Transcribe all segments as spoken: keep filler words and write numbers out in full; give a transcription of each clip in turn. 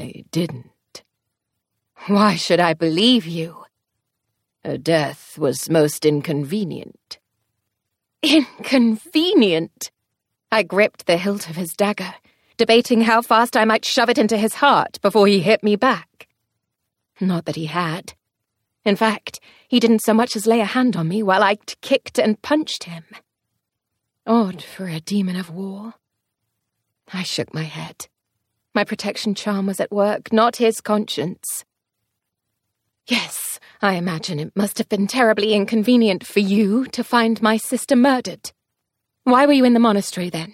I didn't. Why should I believe you? Her death was most inconvenient. Inconvenient? I gripped the hilt of his dagger, debating how fast I might shove it into his heart before he hit me back. Not that he had. In fact, he didn't so much as lay a hand on me while I kicked and punched him. Odd for a demon of war. I shook my head. My protection charm was at work, not his conscience. Yes, I imagine it must have been terribly inconvenient for you to find my sister murdered. Why were you in the monastery then?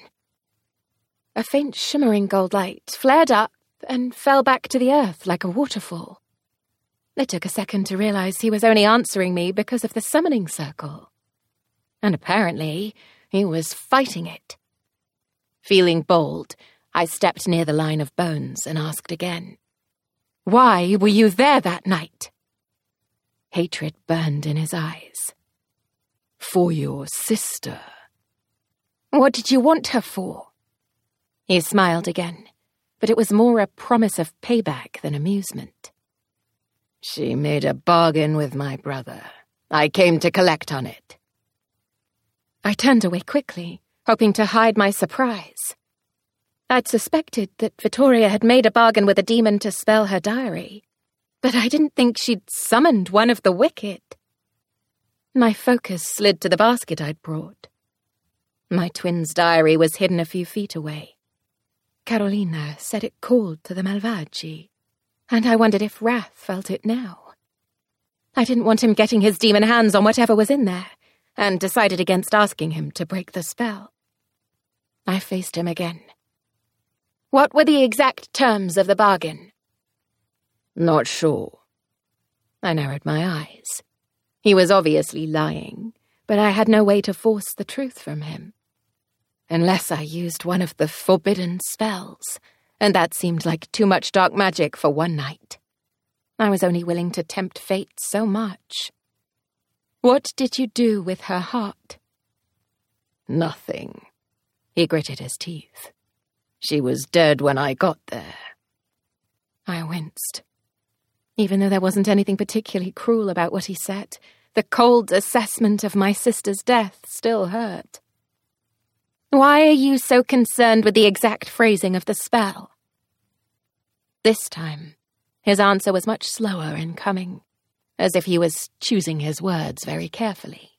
A faint shimmering gold light flared up and fell back to the earth like a waterfall. It took a second to realize he was only answering me because of the summoning circle. And apparently, he was fighting it. Feeling bold, I stepped near the line of bones and asked again, "Why were you there that night?" Hatred burned in his eyes. For your sister. What did you want her for? He smiled again, but it was more a promise of payback than amusement. She made a bargain with my brother. I came to collect on it. I turned away quickly, hoping to hide my surprise. I'd suspected that Vittoria had made a bargain with a demon to spell her diary, but I didn't think she'd summoned one of the wicked. My focus slid to the basket I'd brought. My twin's diary was hidden a few feet away. Carolina said it called to the Malvagi, and I wondered if Wrath felt it now. I didn't want him getting his demon hands on whatever was in there, and decided against asking him to break the spell. I faced him again. What were the exact terms of the bargain? Not sure. I narrowed my eyes. He was obviously lying, but I had no way to force the truth from him. Unless I used one of the forbidden spells, and that seemed like too much dark magic for one night. I was only willing to tempt fate so much. What did you do with her heart? Nothing. He gritted his teeth. She was dead when I got there. I winced. Even though there wasn't anything particularly cruel about what he said, the cold assessment of my sister's death still hurt. Why are you so concerned with the exact phrasing of the spell? This time, his answer was much slower in coming, as if he was choosing his words very carefully.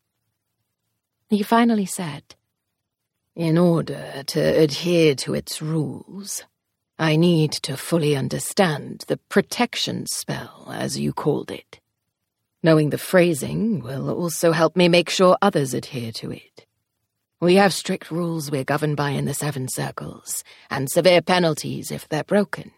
He finally said, In order to adhere to its rules, I need to fully understand the protection spell, as you called it. Knowing the phrasing will also help me make sure others adhere to it. We have strict rules we're governed by in the Seven Circles, and severe penalties if they're broken.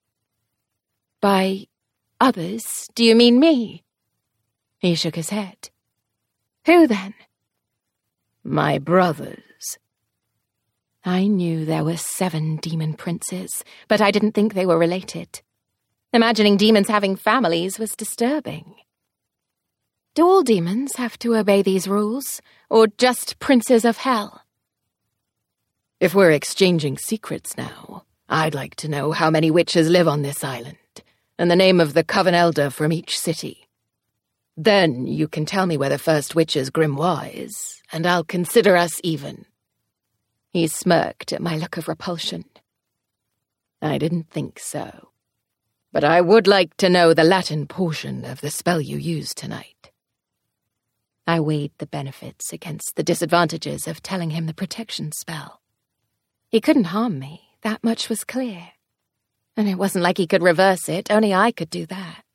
By others, do you mean me? He shook his head. Who then? My brothers. I knew there were seven demon princes, but I didn't think they were related. Imagining demons having families was disturbing. Do all demons have to obey these rules, or just princes of hell? If we're exchanging secrets now, I'd like to know how many witches live on this island, and the name of the Coven Elder from each city. Then you can tell me where the first witch's grimoire is, and I'll consider us even. He smirked at my look of repulsion. I didn't think so. But I would like to know the Latin portion of the spell you used tonight. I weighed the benefits against the disadvantages of telling him the protection spell. He couldn't harm me, that much was clear. And it wasn't like he could reverse it, only I could do that.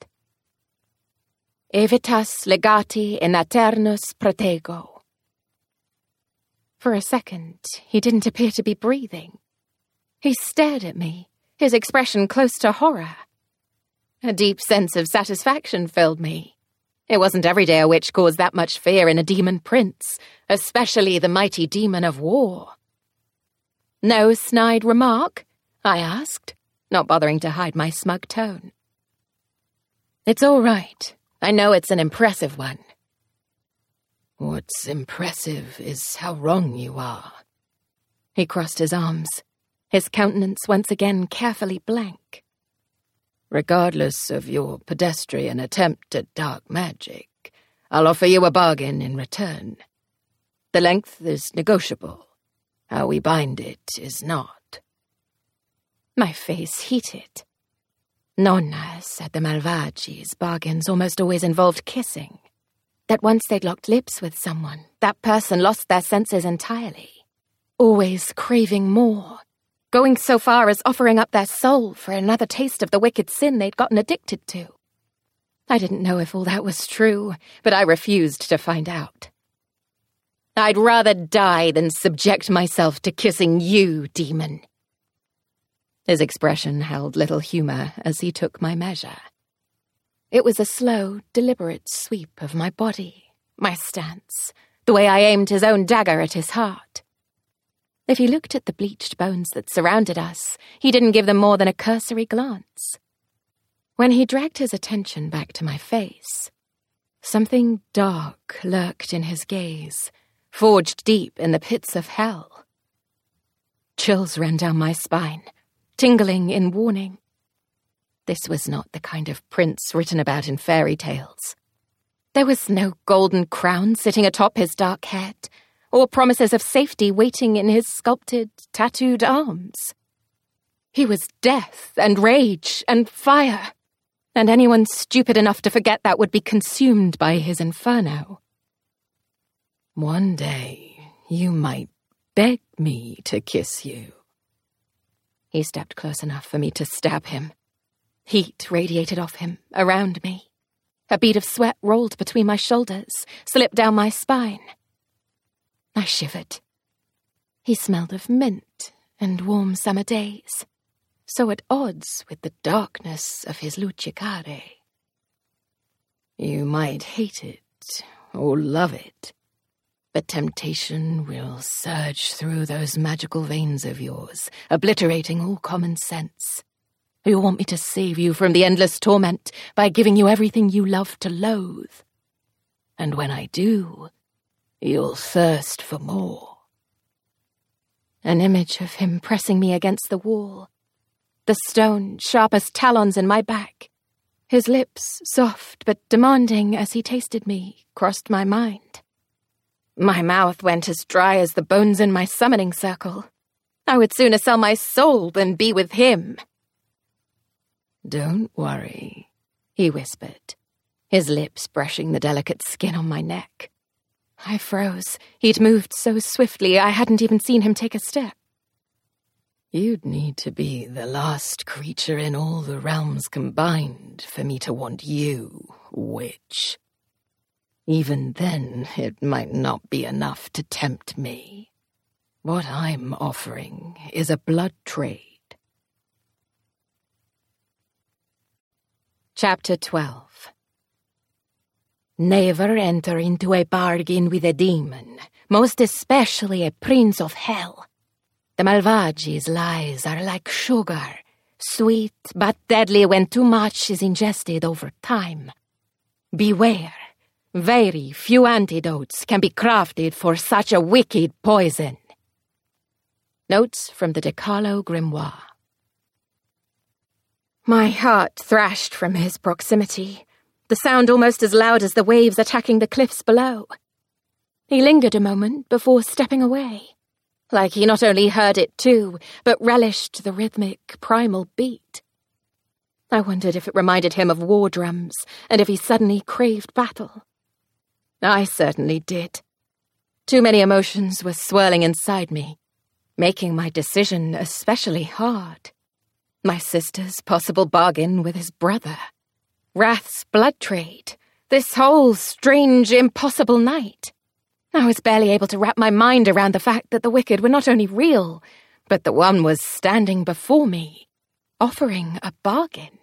Evitas legati in aeternus protego. For a second, he didn't appear to be breathing. He stared at me, his expression close to horror. A deep sense of satisfaction filled me. It wasn't every day a witch caused that much fear in a demon prince, especially the mighty demon of war. No snide remark? I asked, not bothering to hide my smug tone. It's all right. I know it's an impressive one. What's impressive is how wrong you are. He crossed his arms, his countenance once again carefully blank. Regardless of your pedestrian attempt at dark magic, I'll offer you a bargain in return. The length is negotiable. How we bind it is not. My face heated. Nonna said the Malvagi's bargains almost always involved kissing. That once they'd locked lips with someone, that person lost their senses entirely. Always craving more. Going so far as offering up their soul for another taste of the wicked sin they'd gotten addicted to. I didn't know if all that was true, but I refused to find out. I'd rather die than subject myself to kissing you, demon. His expression held little humor as he took my measure. It was a slow, deliberate sweep of my body, my stance, the way I aimed his own dagger at his heart. If he looked at the bleached bones that surrounded us, he didn't give them more than a cursory glance. When he dragged his attention back to my face, something dark lurked in his gaze, forged deep in the pits of hell. Chills ran down my spine, tingling in warning. This was not the kind of prince written about in fairy tales. There was no golden crown sitting atop his dark head, or promises of safety waiting in his sculpted, tattooed arms. He was death and rage and fire, and anyone stupid enough to forget that would be consumed by his inferno. One day, you might beg me to kiss you. He stepped close enough for me to stab him. Heat radiated off him, around me. A bead of sweat rolled between my shoulders, slipped down my spine. I shivered. He smelled of mint and warm summer days, so at odds with the darkness of his lucicare. You might hate it or love it, but temptation will surge through those magical veins of yours, obliterating all common sense. You want me to save you from the endless torment by giving you everything you love to loathe. And when I do, you'll thirst for more. An image of him pressing me against the wall. The stone sharp as talons in my back. His lips, soft but demanding as he tasted me, crossed my mind. My mouth went as dry as the bones in my summoning circle. I would sooner sell my soul than be with him. Don't worry, he whispered, his lips brushing the delicate skin on my neck. I froze. He'd moved so swiftly I hadn't even seen him take a step. You'd need to be the last creature in all the realms combined for me to want you, witch. Even then, it might not be enough to tempt me. What I'm offering is a blood trade. Chapter twelve. Never enter into a bargain with a demon, most especially a prince of hell. The Malvagi's lies are like sugar, sweet but deadly when too much is ingested over time. Beware, very few antidotes can be crafted for such a wicked poison. Notes from the Decalo Grimoire. My heart thrashed from his proximity, the sound almost as loud as the waves attacking the cliffs below. He lingered a moment before stepping away, like he not only heard it too, but relished the rhythmic, primal beat. I wondered if it reminded him of war drums, and if he suddenly craved battle. I certainly did. Too many emotions were swirling inside me, making my decision especially hard. My sister's possible bargain with his brother. Wrath's blood trade. This whole strange, impossible night. I was barely able to wrap my mind around the fact that the wicked were not only real, but that one was standing before me, offering a bargain.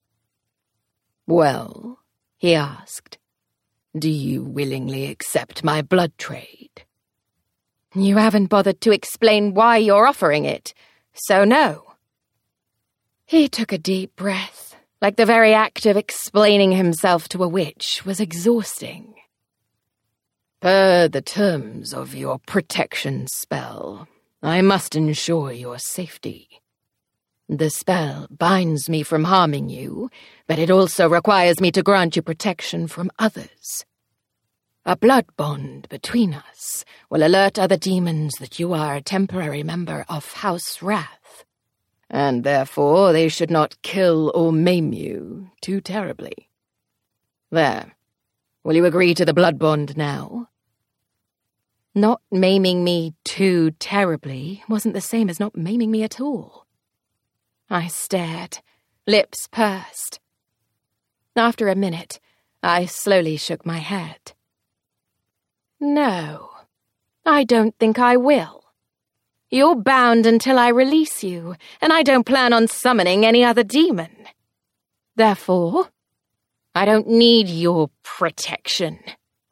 Well, he asked, do you willingly accept my blood trade? You haven't bothered to explain why you're offering it, so no. He took a deep breath, like the very act of explaining himself to a witch was exhausting. Per the terms of your protection spell, I must ensure your safety. The spell binds me from harming you, but it also requires me to grant you protection from others. A blood bond between us will alert other demons that you are a temporary member of House Wrath, and therefore they should not kill or maim you too terribly. There. Will you agree to the blood bond now? Not maiming me too terribly wasn't the same as not maiming me at all. I stared, lips pursed. After a minute, I slowly shook my head. No, I don't think I will. You're bound until I release you, and I don't plan on summoning any other demon. Therefore, I don't need your protection.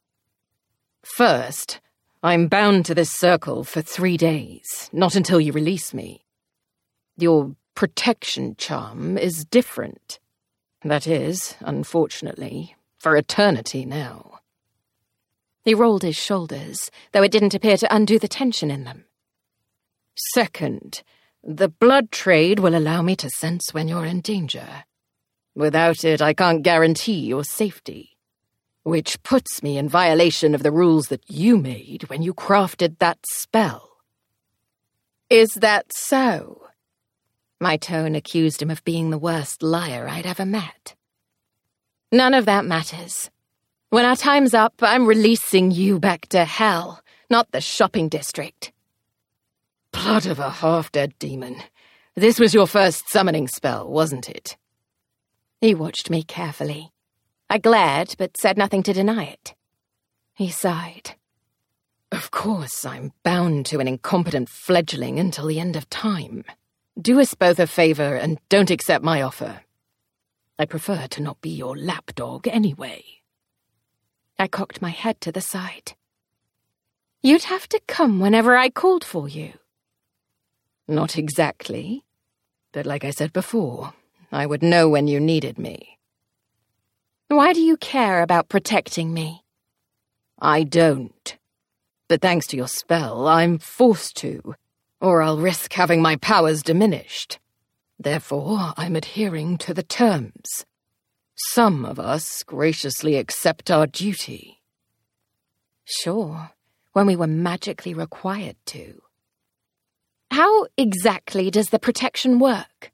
First, I'm bound to this circle for three days, not until you release me. Your protection charm is different. That is, unfortunately, for eternity now. He rolled his shoulders, though it didn't appear to undo the tension in them. Second, the blood trade will allow me to sense when you're in danger. Without it, I can't guarantee your safety, which puts me in violation of the rules that you made when you crafted that spell. Is that so? My tone accused him of being the worst liar I'd ever met. None of that matters. When our time's up, I'm releasing you back to hell, not the shopping district. Blood of a half-dead demon. This was your first summoning spell, wasn't it? He watched me carefully. I glared, but said nothing to deny it. He sighed. Of course, I'm bound to an incompetent fledgling until the end of time. Do us both a favor and don't accept my offer. I prefer to not be your lapdog anyway. I cocked my head to the side. You'd have to come whenever I called for you. Not exactly. But like I said before, I would know when you needed me. Why do you care about protecting me? I don't. But thanks to your spell, I'm forced to, or I'll risk having my powers diminished. Therefore, I'm adhering to the terms. Some of us graciously accept our duty. Sure, when we were magically required to. How exactly does the protection work?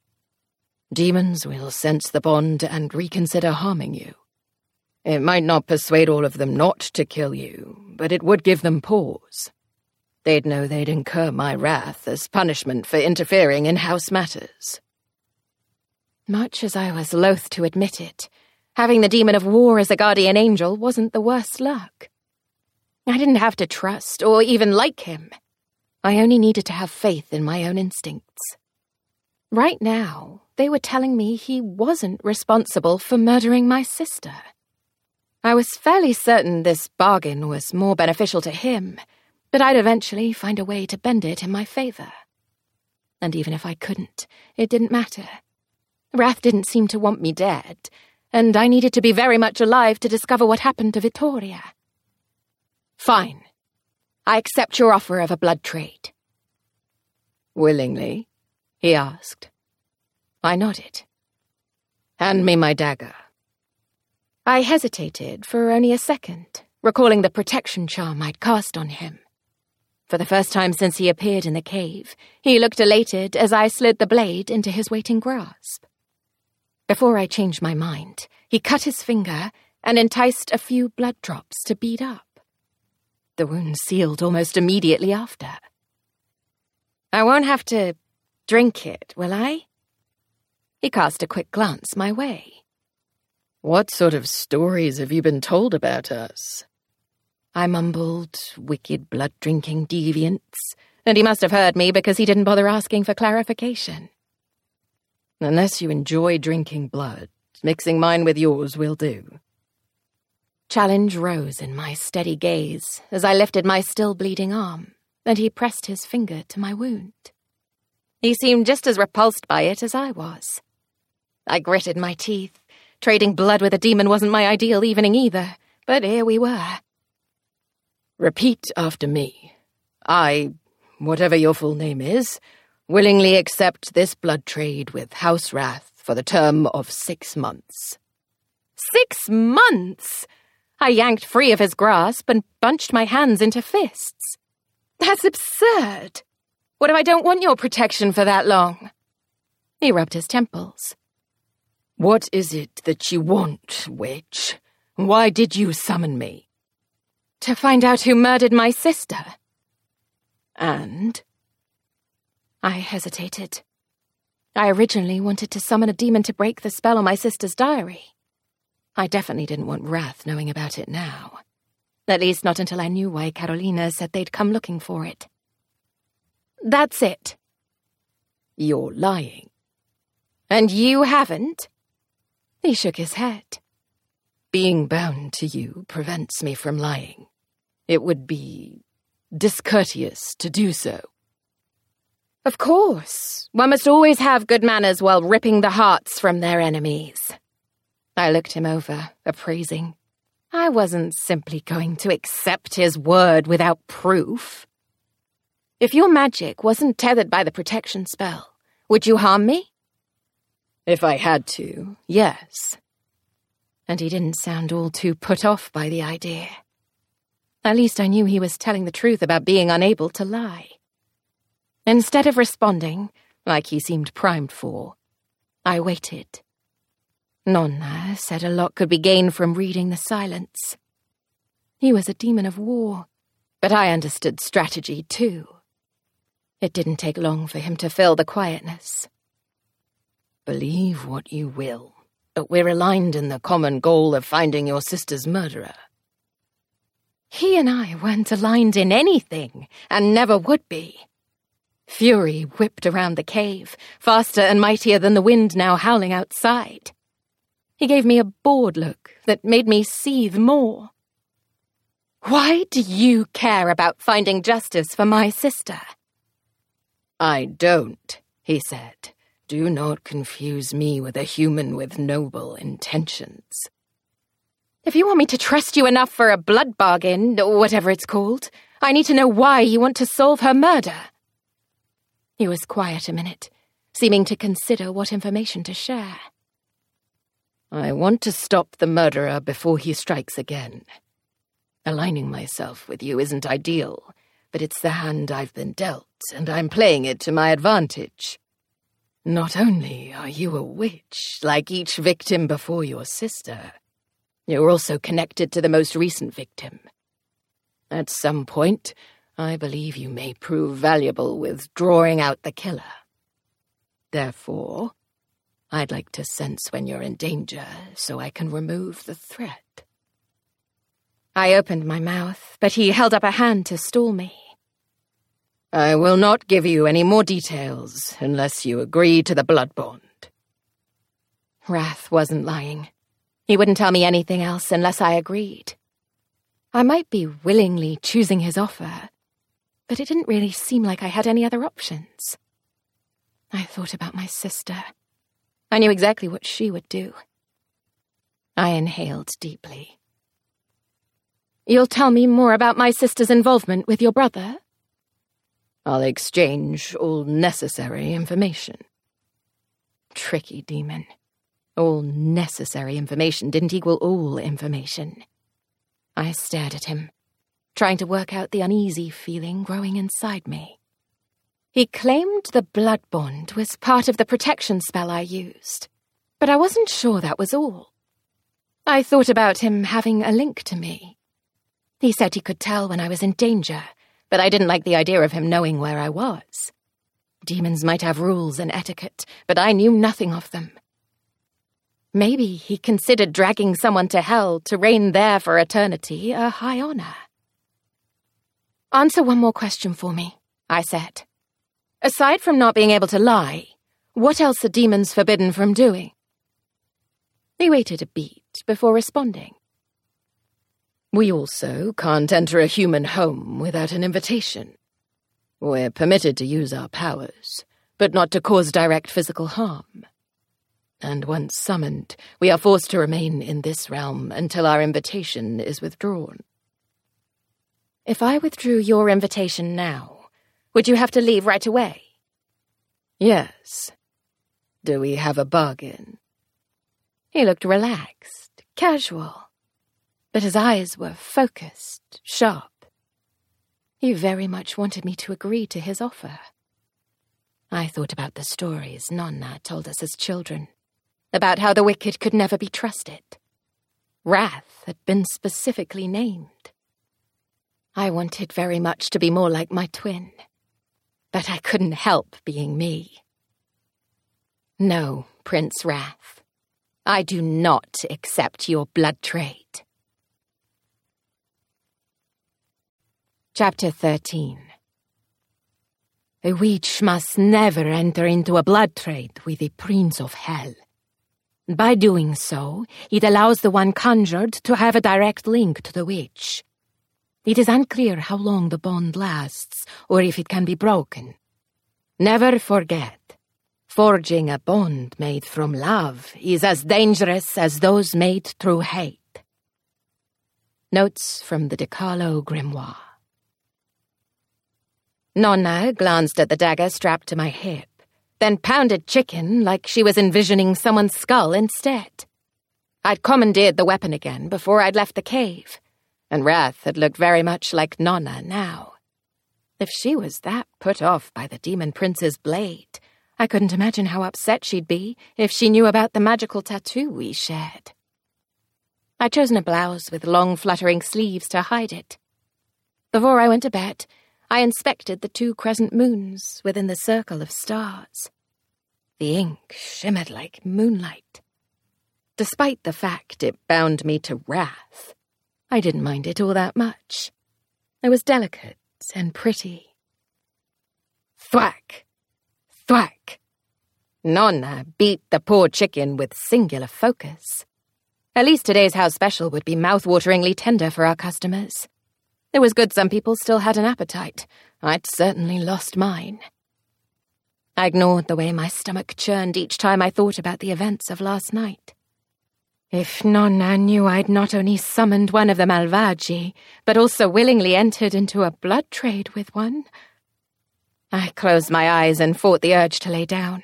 Demons will sense the bond and reconsider harming you. It might not persuade all of them not to kill you, but it would give them pause. They'd know they'd incur my wrath as punishment for interfering in house matters. Much as I was loath to admit it, having the demon of war as a guardian angel wasn't the worst luck. I didn't have to trust or even like him. I only needed to have faith in my own instincts. Right now, they were telling me he wasn't responsible for murdering my sister. I was fairly certain this bargain was more beneficial to him, but I'd eventually find a way to bend it in my favor. And even if I couldn't, it didn't matter. Wrath didn't seem to want me dead, and I needed to be very much alive to discover what happened to Vittoria. Fine. I accept your offer of a blood trade. Willingly? He asked. I nodded. Hand me my dagger. I hesitated for only a second, recalling the protection charm I'd cast on him. For the first time since he appeared in the cave, he looked elated as I slid the blade into his waiting grasp. Before I changed my mind, he cut his finger and enticed a few blood drops to bead up. The wound sealed almost immediately after. I won't have to drink it, will I? He cast a quick glance my way. What sort of stories have you been told about us? I mumbled, wicked blood-drinking deviants, and he must have heard me because he didn't bother asking for clarification. Unless you enjoy drinking blood, mixing mine with yours will do. Challenge rose in my steady gaze as I lifted my still-bleeding arm, and he pressed his finger to my wound. He seemed just as repulsed by it as I was. I gritted my teeth. Trading blood with a demon wasn't my ideal evening either, but here we were. Repeat after me. I, whatever your full name is, willingly accept this blood trade with House Wrath for the term of six months. Six months? I yanked free of his grasp and bunched my hands into fists. That's absurd. What if I don't want your protection for that long? He rubbed his temples. What is it that you want, witch? Why did you summon me? To find out who murdered my sister. And? I hesitated. I originally wanted to summon a demon to break the spell on my sister's diary. I definitely didn't want Wrath knowing about it now. At least not until I knew why Carolina said they'd come looking for it. That's it. You're lying. And you haven't? He shook his head. Being bound to you prevents me from lying. It would be discourteous to do so. Of course. One must always have good manners while ripping the hearts from their enemies. I looked him over, appraising. I wasn't simply going to accept his word without proof. If your magic wasn't tethered by the protection spell, would you harm me? If I had to, yes. And he didn't sound all too put off by the idea. At least I knew he was telling the truth about being unable to lie. Instead of responding, like he seemed primed for, I waited. Nonna said a lot could be gained from reading the silence. He was a demon of war, but I understood strategy too. It didn't take long for him to fill the quietness. Believe what you will, but we're aligned in the common goal of finding your sister's murderer. He and I weren't aligned in anything, and never would be. Fury whipped around the cave, faster and mightier than the wind now howling outside. He gave me a bored look that made me seethe more. Why do you care about finding justice for my sister? I don't, he said. Do not confuse me with a human with noble intentions. If you want me to trust you enough for a blood bargain, or whatever it's called, I need to know why you want to solve her murder. He was quiet a minute, seeming to consider what information to share. I want to stop the murderer before he strikes again. Aligning myself with you isn't ideal, but it's the hand I've been dealt, and I'm playing it to my advantage. Not only are you a witch, like each victim before your sister, you're also connected to the most recent victim. At some point, I believe you may prove valuable with drawing out the killer. Therefore, I'd like to sense when you're in danger so I can remove the threat. I opened my mouth, but he held up a hand to stall me. I will not give you any more details unless you agree to the blood bond. Wrath wasn't lying. He wouldn't tell me anything else unless I agreed. I might be willingly choosing his offer, but it didn't really seem like I had any other options. I thought about my sister. I knew exactly what she would do. I inhaled deeply. You'll tell me more about my sister's involvement with your brother? I'll exchange all necessary information. Tricky demon. All necessary information didn't equal all information. I stared at him, trying to work out the uneasy feeling growing inside me. He claimed the blood bond was part of the protection spell I used, but I wasn't sure that was all. I thought about him having a link to me. He said he could tell when I was in danger, but I didn't like the idea of him knowing where I was. Demons might have rules and etiquette, but I knew nothing of them. Maybe he considered dragging someone to hell to reign there for eternity a high honor. Answer one more question for me, I said. Aside from not being able to lie, what else are demons forbidden from doing? He waited a beat before responding. We also can't enter a human home without an invitation. We're permitted to use our powers, but not to cause direct physical harm. And once summoned, we are forced to remain in this realm until our invitation is withdrawn. If I withdrew your invitation now, would you have to leave right away? Yes. Do we have a bargain? He looked relaxed, casual, but his eyes were focused, sharp. He very much wanted me to agree to his offer. I thought about the stories Nonna told us as children, about how the wicked could never be trusted. Wrath had been specifically named. I wanted very much to be more like my twin, but I couldn't help being me. No, Prince Wrath, I do not accept your blood trade. Chapter thirteen. A witch must never enter into a blood trade with the Prince of Hell. By doing so, it allows the one conjured to have a direct link to the witch. It is unclear how long the bond lasts, or if it can be broken. Never forget, forging a bond made from love is as dangerous as those made through hate. Notes from the DeCarlo Grimoire. Nonna glanced at the dagger strapped to my hip, then pounded chicken like she was envisioning someone's skull instead. I'd commandeered the weapon again before I'd left the cave, and Wrath had looked very much like Nonna now. If she was that put off by the Demon Prince's blade, I couldn't imagine how upset she'd be if she knew about the magical tattoo we shared. I'd chosen a blouse with long fluttering sleeves to hide it. Before I went to bed, I inspected the two crescent moons within the circle of stars. The ink shimmered like moonlight. Despite the fact it bound me to wrath, I didn't mind it all that much. It was delicate and pretty. Thwack! Thwack! Nonna beat the poor chicken with singular focus. At least today's house special would be mouth-wateringly tender for our customers. It was good some people still had an appetite. I'd certainly lost mine. I ignored the way my stomach churned each time I thought about the events of last night. If Nonna knew I'd not only summoned one of the Malvagi, but also willingly entered into a blood trade with one... I closed my eyes and fought the urge to lay down.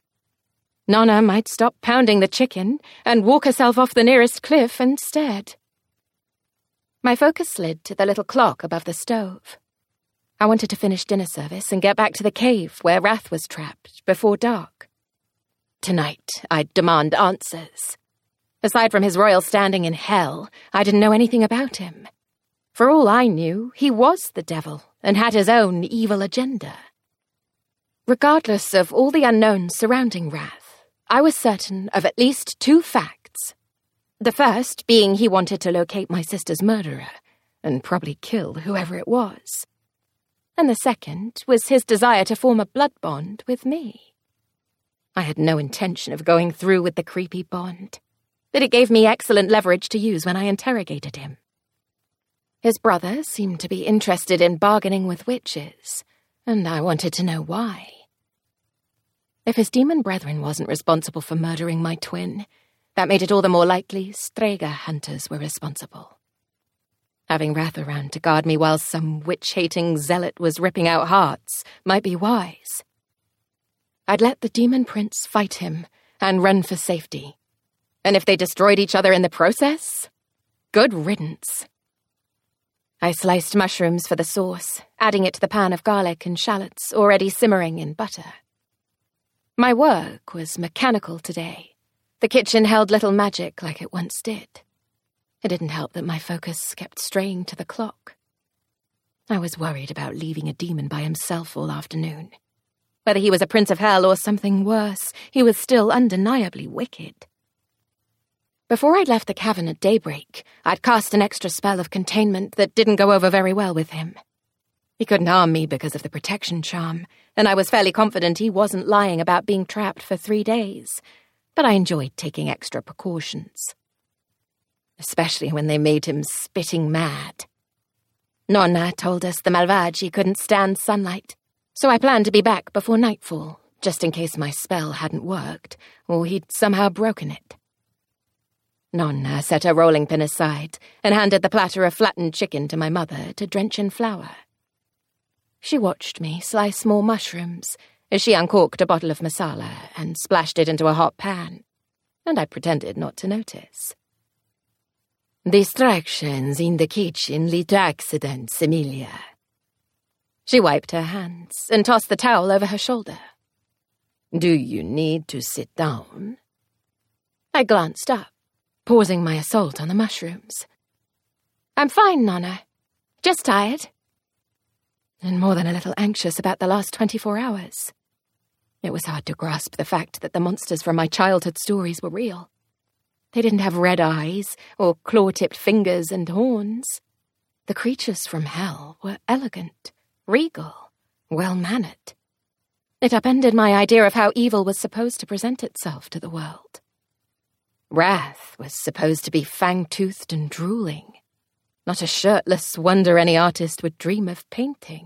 Nonna might stop pounding the chicken and walk herself off the nearest cliff instead. My focus slid to the little clock above the stove. I wanted to finish dinner service and get back to the cave where Wrath was trapped before dark. Tonight, I'd demand answers. Aside from his royal standing in hell, I didn't know anything about him. For all I knew, he was the devil and had his own evil agenda. Regardless of all the unknowns surrounding Wrath, I was certain of at least two facts. The first being he wanted to locate my sister's murderer, and probably kill whoever it was. And the second was his desire to form a blood bond with me. I had no intention of going through with the creepy bond, but it gave me excellent leverage to use when I interrogated him. His brother seemed to be interested in bargaining with witches, and I wanted to know why. If his demon brethren wasn't responsible for murdering my twin, that made it all the more likely Strega hunters were responsible. Having Wrath around to guard me while some witch-hating zealot was ripping out hearts might be wise. I'd let the Demon Prince fight him and run for safety. And if they destroyed each other in the process, good riddance. I sliced mushrooms for the sauce, adding it to the pan of garlic and shallots already simmering in butter. My work was mechanical today. The kitchen held little magic like it once did. It didn't help that my focus kept straying to the clock. I was worried about leaving a demon by himself all afternoon. Whether he was a prince of hell or something worse, he was still undeniably wicked. Before I'd left the cavern at daybreak, I'd cast an extra spell of containment that didn't go over very well with him. He couldn't harm me because of the protection charm, and I was fairly confident he wasn't lying about being trapped for three days, but I enjoyed taking extra precautions. Especially when they made him spitting mad. Nonna told us the Malvagi couldn't stand sunlight, so I planned to be back before nightfall, just in case my spell hadn't worked, or he'd somehow broken it. Nonna set her rolling pin aside and handed the platter of flattened chicken to my mother to drench in flour. She watched me slice more mushrooms as she uncorked a bottle of masala and splashed it into a hot pan, and I pretended not to notice. Distractions in the kitchen lead to accidents, Emilia. She wiped her hands and tossed the towel over her shoulder. Do you need to sit down? I glanced up, pausing my assault on the mushrooms. I'm fine, Nonna. Just tired. And more than a little anxious about the last twenty-four hours. It was hard to grasp the fact that the monsters from my childhood stories were real. They didn't have red eyes or claw-tipped fingers and horns. The creatures from hell were elegant, regal, well-mannered. It upended my idea of how evil was supposed to present itself to the world. Wrath was supposed to be fang-toothed and drooling, not a shirtless wonder any artist would dream of painting.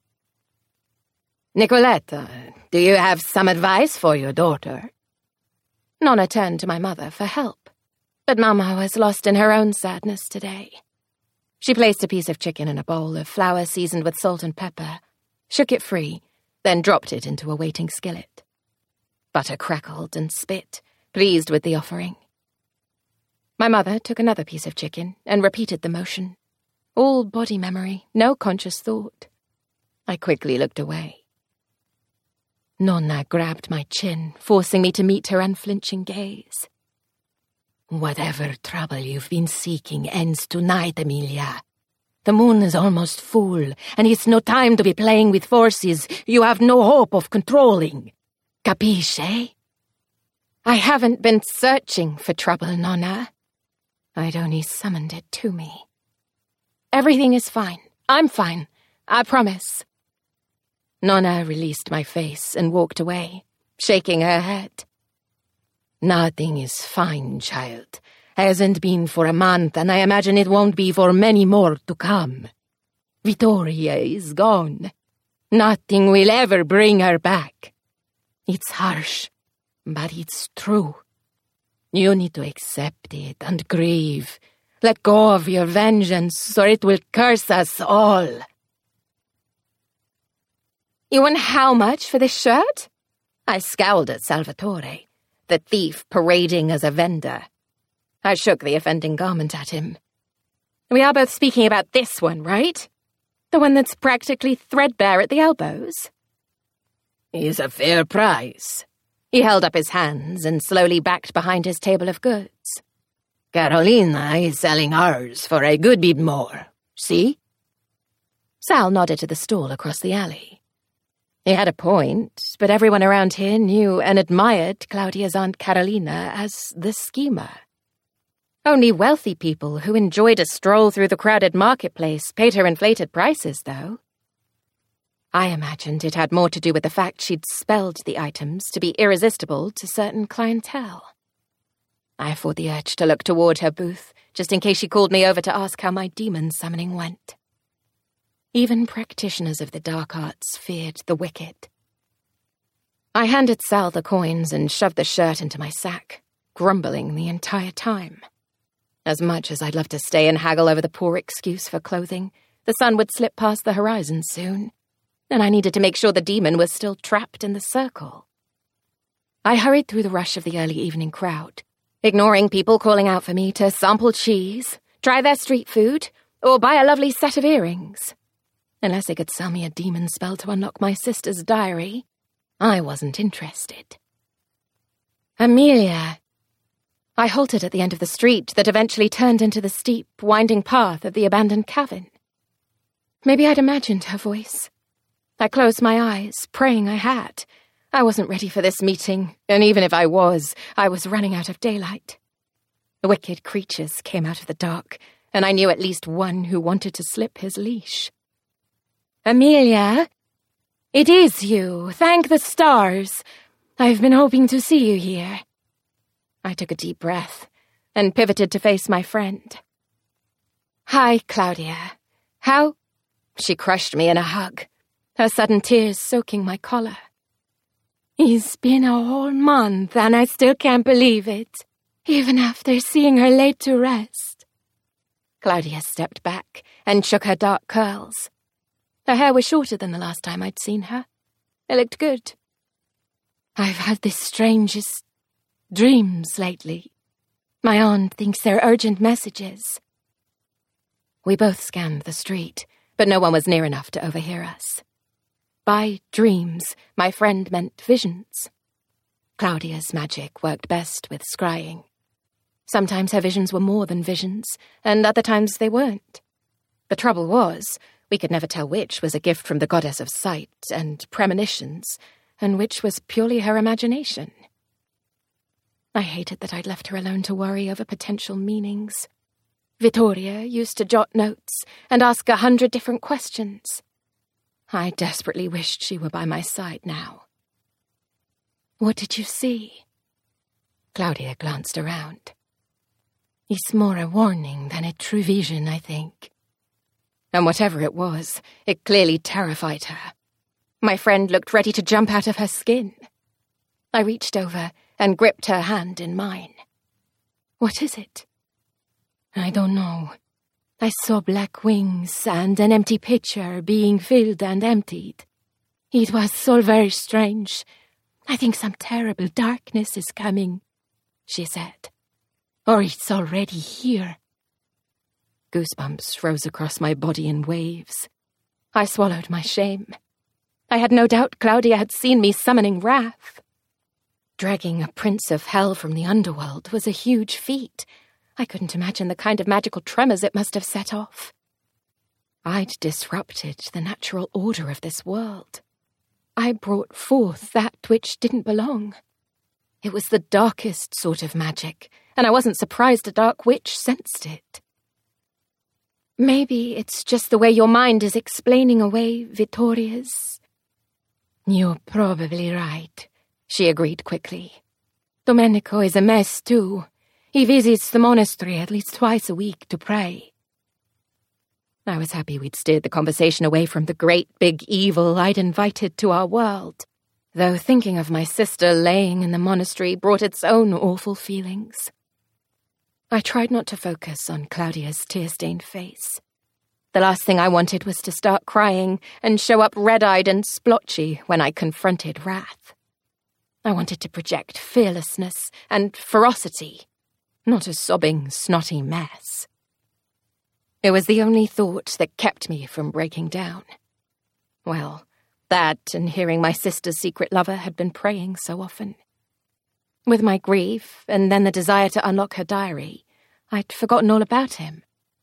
Nicoletta, do you have some advice for your daughter? Nonna turned to my mother for help, but Mama was lost in her own sadness today. She placed a piece of chicken in a bowl of flour seasoned with salt and pepper, shook it free, then dropped it into a waiting skillet. Butter crackled and spit, pleased with the offering. My mother took another piece of chicken and repeated the motion. All body memory, no conscious thought. I quickly looked away. Nonna grabbed my chin, forcing me to meet her unflinching gaze. Whatever trouble you've been seeking ends tonight, Emilia. The moon is almost full, and it's no time to be playing with forces you have no hope of controlling. Capisce? I haven't been searching for trouble, Nonna. I'd only summoned it to me. Everything is fine. I'm fine. I promise. Nonna released my face and walked away, shaking her head. Nothing is fine, child. Hasn't been for a month, and I imagine it won't be for many more to come. Vittoria is gone. Nothing will ever bring her back. It's harsh, but it's true. You need to accept it and grieve. Let go of your vengeance, or it will curse us all. You want how much for this shirt? I scowled at Salvatore, the thief parading as a vendor. I shook the offending garment at him. We are both speaking about this one, right? The one that's practically threadbare at the elbows? Is a fair price. He held up his hands and slowly backed behind his table of goods. Carolina is selling hers for a good bit more. See? Sal nodded to the stall across the alley. He had a point, but everyone around here knew and admired Claudia's Aunt Carolina as the schemer. Only wealthy people who enjoyed a stroll through the crowded marketplace paid her inflated prices, though. I imagined it had more to do with the fact she'd spelled the items to be irresistible to certain clientele. I fought the urge to look toward her booth, just in case she called me over to ask how my demon summoning went. Even practitioners of the dark arts feared the wicked. I handed Sal the coins and shoved the shirt into my sack, grumbling the entire time. As much as I'd love to stay and haggle over the poor excuse for clothing, the sun would slip past the horizon soon, and I needed to make sure the demon was still trapped in the circle. I hurried through the rush of the early evening crowd, ignoring people calling out for me to sample cheese, try their street food, or buy a lovely set of earrings. Unless they could sell me a demon spell to unlock my sister's diary, I wasn't interested. Emilia. I halted at the end of the street that eventually turned into the steep, winding path of the abandoned cavern. Maybe I'd imagined her voice. I closed my eyes, praying I had. I wasn't ready for this meeting, and even if I was, I was running out of daylight. The wicked creatures came out of the dark, and I knew at least one who wanted to slip his leash. Emilia? It is you. Thank the stars. I've been hoping to see you here. I took a deep breath and pivoted to face my friend. Hi, Claudia. How? She crushed me in a hug, her sudden tears soaking my collar. It's been a whole month and I still can't believe it, even after seeing her laid to rest. Claudia stepped back and shook her dark curls. Her hair was shorter than the last time I'd seen her. It looked good, I've had the strangest dreams lately. My aunt thinks they're urgent messages. We both scanned the street, but no one was near enough to overhear us. By dreams, my friend meant visions. Claudia's magic worked best with scrying. Sometimes her visions were more than visions, and other times they weren't. The trouble was, we could never tell which was a gift from the goddess of sight and premonitions, and which was purely her imagination. I hated that I'd left her alone to worry over potential meanings. Vittoria used to jot notes and ask a hundred different questions. I desperately wished she were by my side now. What did you see? Claudia glanced around. It's more a warning than a true vision, I think. And whatever it was, it clearly terrified her. My friend looked ready to jump out of her skin. I reached over and gripped her hand in mine. What is it? I don't know. I saw black wings and an empty pitcher being filled and emptied. It was so very strange. I think some terrible darkness is coming, she said. Or it's already here. Goosebumps rose across my body in waves. I swallowed my shame. I had no doubt Claudia had seen me summoning wrath. Dragging a prince of hell from the underworld was a huge feat. I couldn't imagine the kind of magical tremors it must have set off. I'd disrupted the natural order of this world. I brought forth that which didn't belong. It was the darkest sort of magic, and I wasn't surprised a dark witch sensed it. Maybe it's just the way your mind is explaining away Vittoria's. You're probably right, she agreed quickly. Domenico is a mess, too. He visits the monastery at least twice a week to pray. I was happy we'd steered the conversation away from the great big evil I'd invited to our world, though thinking of my sister laying in the monastery brought its own awful feelings. I tried not to focus on Claudia's tear-stained face. The last thing I wanted was to start crying and show up red-eyed and splotchy when I confronted wrath. I wanted to project fearlessness and ferocity, not a sobbing, snotty mess. It was the only thought that kept me from breaking down. Well, that and hearing my sister's secret lover had been praying so often. With my grief, and then the desire to unlock her diary, I'd forgotten all about him.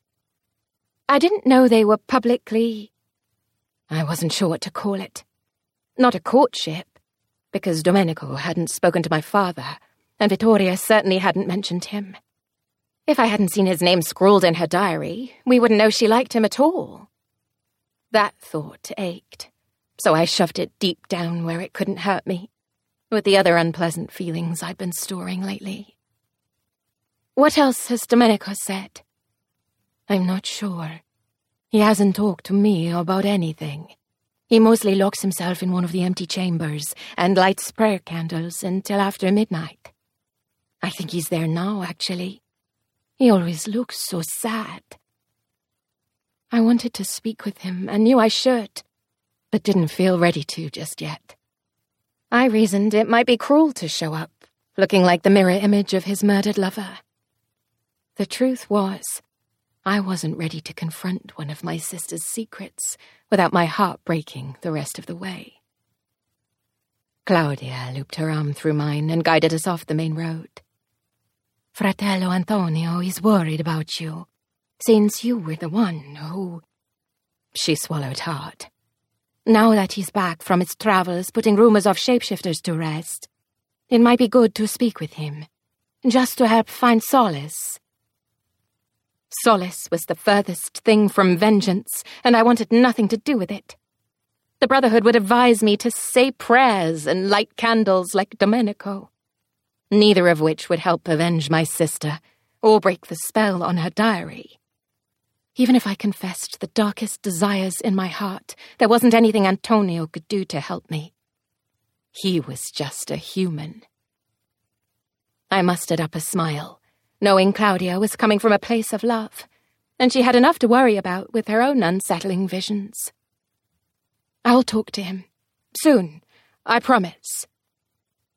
I didn't know they were publicly... I wasn't sure what to call it. Not a courtship, because Domenico hadn't spoken to my father, and Vittoria certainly hadn't mentioned him. If I hadn't seen his name scrawled in her diary, we wouldn't know she liked him at all. That thought ached, so I shoved it deep down where it couldn't hurt me, with the other unpleasant feelings I'd been storing lately. What else has Domenico said? I'm not sure. He hasn't talked to me about anything. He mostly locks himself in one of the empty chambers and lights prayer candles until after midnight. I think he's there now, actually. He always looks so sad. I wanted to speak with him and knew I should, but didn't feel ready to just yet. I reasoned it might be cruel to show up, looking like the mirror image of his murdered lover. The truth was, I wasn't ready to confront one of my sister's secrets without my heart breaking the rest of the way. Claudia looped her arm through mine and guided us off the main road. Fratello Antonio is worried about you, since you were the one who... She swallowed hard. Now that he's back from his travels putting rumors of shapeshifters to rest, it might be good to speak with him, just to help find solace. Solace was the furthest thing from vengeance, and I wanted nothing to do with it. The Brotherhood would advise me to say prayers and light candles like Domenico, neither of which would help avenge my sister or break the spell on her diary. Even if I confessed the darkest desires in my heart, there wasn't anything Antonio could do to help me. He was just a human. I mustered up a smile, knowing Claudia was coming from a place of love, and she had enough to worry about with her own unsettling visions. I'll talk to him. Soon, I promise.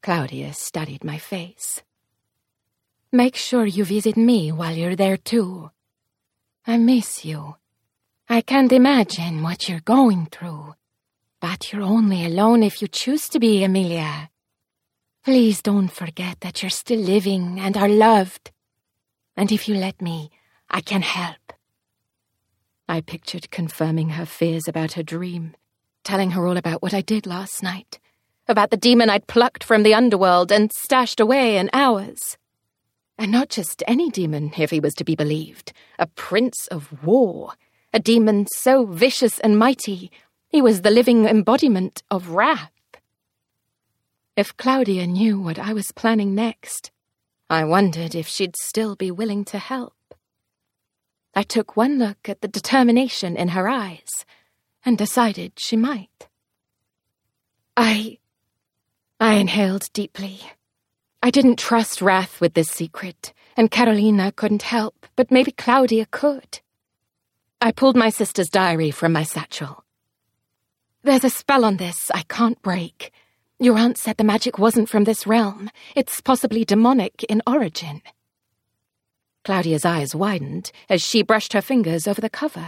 Claudia studied my face. Make sure you visit me while you're there too. I miss you. I can't imagine what you're going through. But you're only alone if you choose to be, Emilia. Please don't forget that you're still living and are loved. And if you let me, I can help. I pictured confirming her fears about her dream, telling her all about what I did last night, about the demon I'd plucked from the underworld and stashed away in hours. And not just any demon, if he was to be believed, a prince of war, a demon so vicious and mighty, he was the living embodiment of wrath. If Claudia knew what I was planning next, I wondered if she'd still be willing to help. I took one look at the determination in her eyes and decided she might. I... I inhaled deeply. I didn't trust Wrath with this secret, and Carolina couldn't help, but maybe Claudia could. I pulled my sister's diary from my satchel. There's a spell on this I can't break. Your aunt said the magic wasn't from this realm. It's possibly demonic in origin. Claudia's eyes widened as she brushed her fingers over the cover.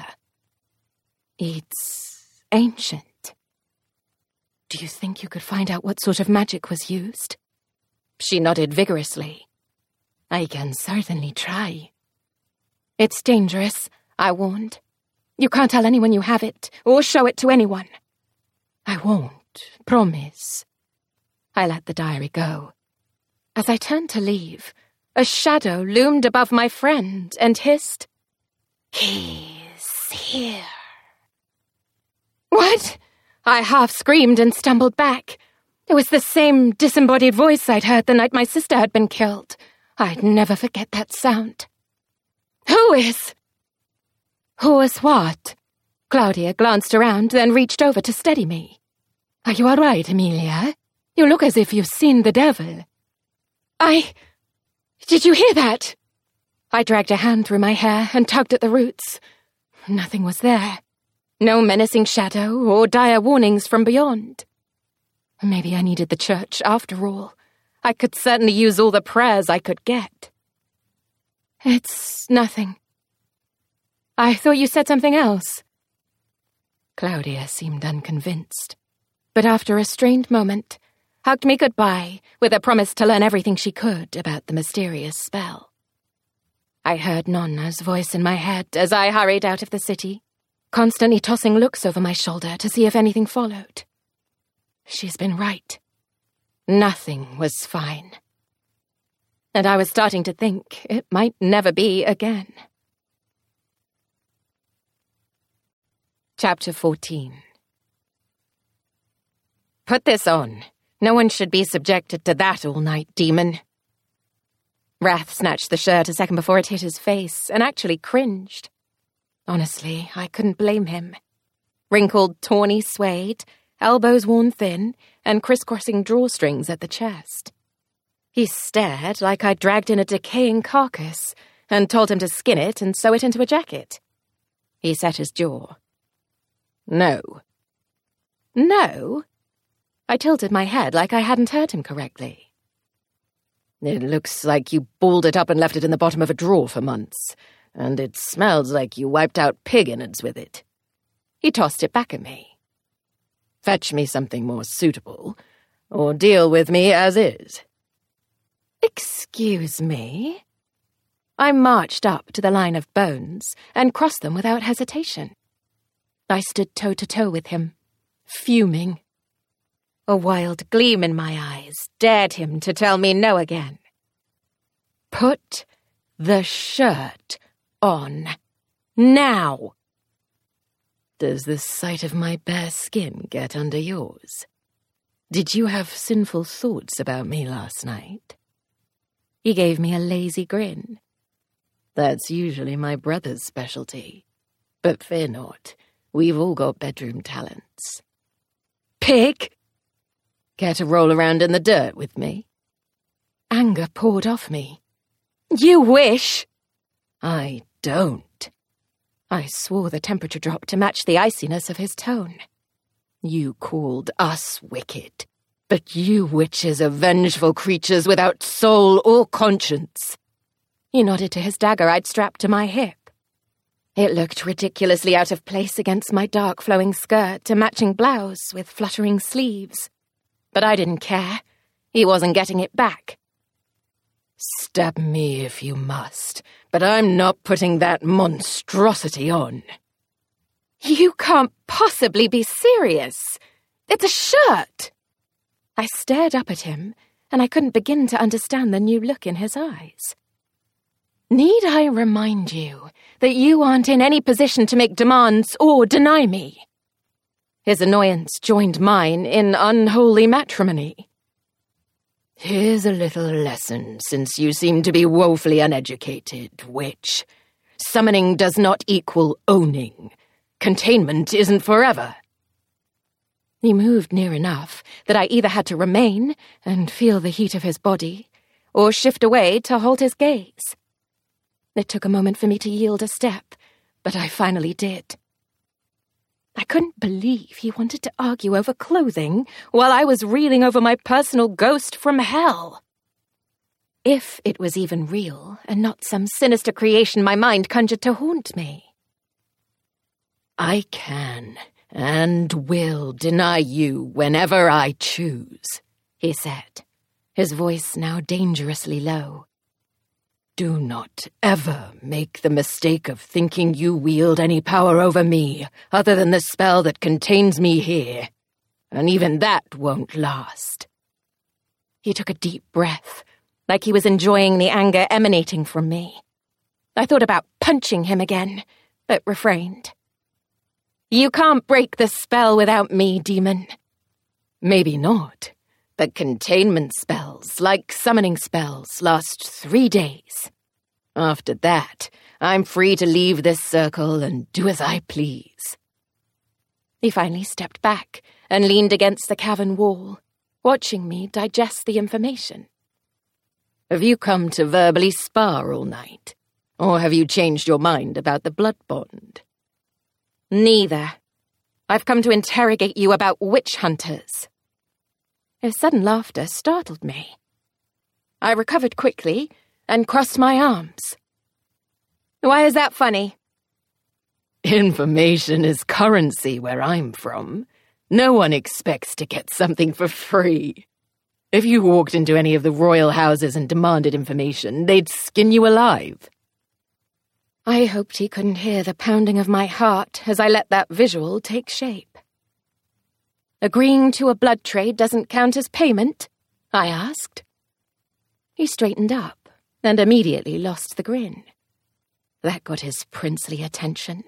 It's ancient. Do you think you could find out what sort of magic was used? She nodded vigorously. I can certainly try. It's dangerous, I warned. You can't tell anyone you have it, or show it to anyone. I won't, promise. I let the diary go. As I turned to leave, a shadow loomed above my friend and hissed, "He's here." What? I half screamed and stumbled back. It was the same disembodied voice I'd heard the night my sister had been killed. I'd never forget that sound. Who is? Who is what? Claudia glanced around, then reached over to steady me. Are you all right, Emilia? You look as if you've seen the devil. I... Did you hear that? I dragged a hand through my hair and tugged at the roots. Nothing was there. No menacing shadow or dire warnings from beyond. Maybe I needed the church after all. I could certainly use all the prayers I could get. It's nothing. I thought you said something else. Claudia seemed unconvinced, but after a strained moment, hugged me goodbye with a promise to learn everything she could about the mysterious spell. I heard Nonna's voice in my head as I hurried out of the city, constantly tossing looks over my shoulder to see if anything followed. She's been right. Nothing was fine. And I was starting to think it might never be again. Chapter fourteen. Put this on. No one should be subjected to that all night, demon. Wrath snatched the shirt a second before it hit his face and actually cringed. Honestly, I couldn't blame him. Wrinkled, tawny suede, elbows worn thin, and crisscrossing drawstrings at the chest. He stared like I'd dragged in a decaying carcass and told him to skin it and sew it into a jacket. He set his jaw. No. No? I tilted my head like I hadn't heard him correctly. It looks like you balled it up and left it in the bottom of a drawer for months, and it smells like you wiped out pig innards with it. He tossed it back at me. Fetch me something more suitable, or deal with me as is. Excuse me? I marched up to the line of bones and crossed them without hesitation. I stood toe-to-toe with him, fuming. A wild gleam in my eyes dared him to tell me no again. Put the shirt on. Now! Does the sight of my bare skin get under yours? Did you have sinful thoughts about me last night? He gave me a lazy grin. That's usually my brother's specialty. But fear not, we've all got bedroom talents. Pig! Care to roll around in the dirt with me? Anger poured off me. You wish! I don't. I swore the temperature dropped to match the iciness of his tone. You called us wicked. But you witches are vengeful creatures without soul or conscience. He nodded to his dagger I'd strapped to my hip. It looked ridiculously out of place against my dark flowing skirt, a matching blouse with fluttering sleeves. But I didn't care. He wasn't getting it back. Stab me if you must, but I'm not putting that monstrosity on. You can't possibly be serious. It's a shirt. I stared up at him, and I couldn't begin to understand the new look in his eyes. Need I remind you that you aren't in any position to make demands or deny me? His annoyance joined mine in unholy matrimony. Here's a little lesson, since you seem to be woefully uneducated, witch. Summoning does not equal owning. Containment isn't forever. He moved near enough that I either had to remain and feel the heat of his body, or shift away to hold his gaze. It took a moment for me to yield a step, but I finally did. I couldn't believe he wanted to argue over clothing while I was reeling over my personal ghost from hell. If it was even real and not some sinister creation my mind conjured to haunt me. I can and will deny you whenever I choose, he said, his voice now dangerously low. Do not ever make the mistake of thinking you wield any power over me other than the spell that contains me here, and even that won't last. He took a deep breath, like he was enjoying the anger emanating from me. I thought about punching him again, but refrained. You can't break the spell without me, demon. Maybe not. But containment spells, like summoning spells, last three days. After that, I'm free to leave this circle and do as I please. He finally stepped back and leaned against the cavern wall, watching me digest the information. Have you come to verbally spar all night? Or have you changed your mind about the blood bond? Neither. I've come to interrogate you about witch hunters. His sudden laughter startled me. I recovered quickly and crossed my arms. Why is that funny? Information is currency where I'm from. No one expects to get something for free. If you walked into any of the royal houses and demanded information, they'd skin you alive. I hoped he couldn't hear the pounding of my heart as I let that visual take shape. Agreeing to a blood trade doesn't count as payment? I asked. He straightened up and immediately lost the grin. That got his princely attention.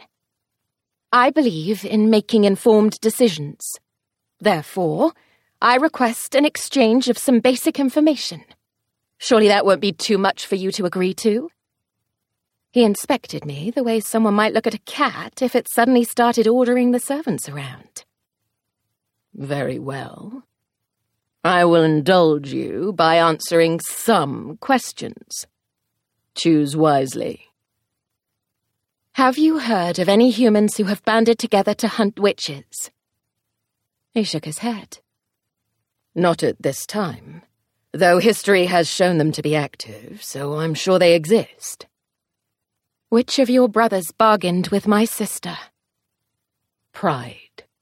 I believe in making informed decisions. Therefore, I request an exchange of some basic information. Surely that won't be too much for you to agree to? He inspected me the way someone might look at a cat if it suddenly started ordering the servants around. Very well. I will indulge you by answering some questions. Choose wisely. Have you heard of any humans who have banded together to hunt witches? He shook his head. Not at this time, though history has shown them to be active, so I'm sure they exist. Which of your brothers bargained with my sister? Pride.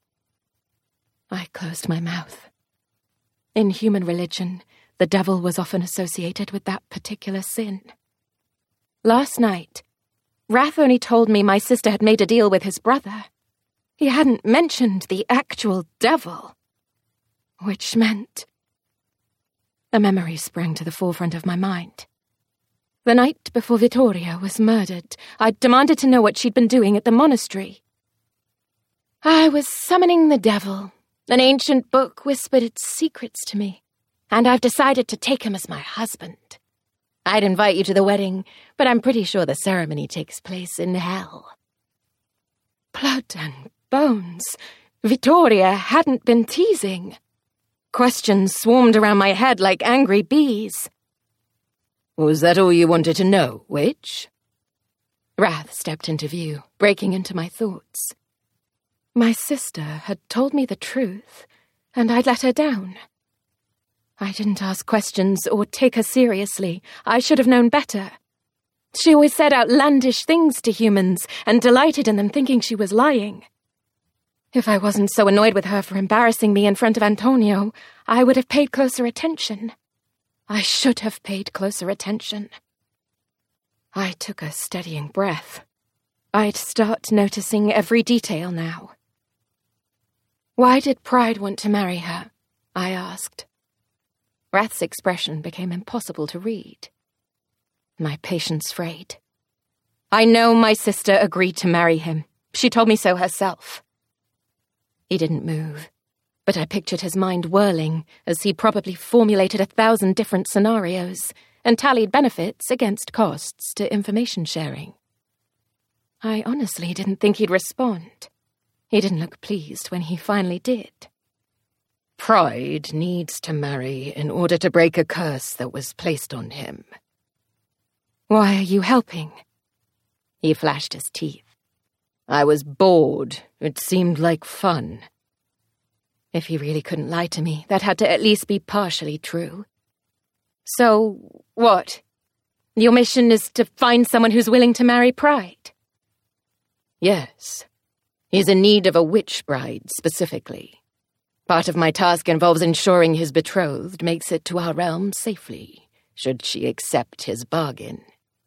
I closed my mouth. In human religion, the devil was often associated with that particular sin. Last night, Wrath only told me my sister had made a deal with his brother. He hadn't mentioned the actual devil. Which meant... A memory sprang to the forefront of my mind. The night before Vittoria was murdered, I demanded to know what she'd been doing at the monastery. I was summoning the devil. An ancient book whispered its secrets to me, and I've decided to take him as my husband. I'd invite you to the wedding, but I'm pretty sure the ceremony takes place in hell. Blood and bones. Vittoria hadn't been teasing. Questions swarmed around my head like angry bees. Was that all you wanted to know, witch? Wrath stepped into view, breaking into my thoughts. My sister had told me the truth, and I'd let her down. I didn't ask questions or take her seriously. I should have known better. She always said outlandish things to humans and delighted in them, thinking she was lying. If I wasn't so annoyed with her for embarrassing me in front of Antonio, I would have paid closer attention. I should have paid closer attention. I took a steadying breath. I'd start noticing every detail now. Why did Pride want to marry her? I asked. Wrath's expression became impossible to read. My patience frayed. I know my sister agreed to marry him. She told me so herself. He didn't move, but I pictured his mind whirling as he probably formulated a thousand different scenarios and tallied benefits against costs to information sharing. I honestly didn't think he'd respond. He didn't look pleased when he finally did. Pride needs to marry in order to break a curse that was placed on him. Why are you helping? He flashed his teeth. I was bored. It seemed like fun. If he really couldn't lie to me, that had to at least be partially true. So, what? Your mission is to find someone who's willing to marry Pride? Yes. He's in need of a witch bride, specifically. Part of my task involves ensuring his betrothed makes it to our realm safely, should she accept his bargain.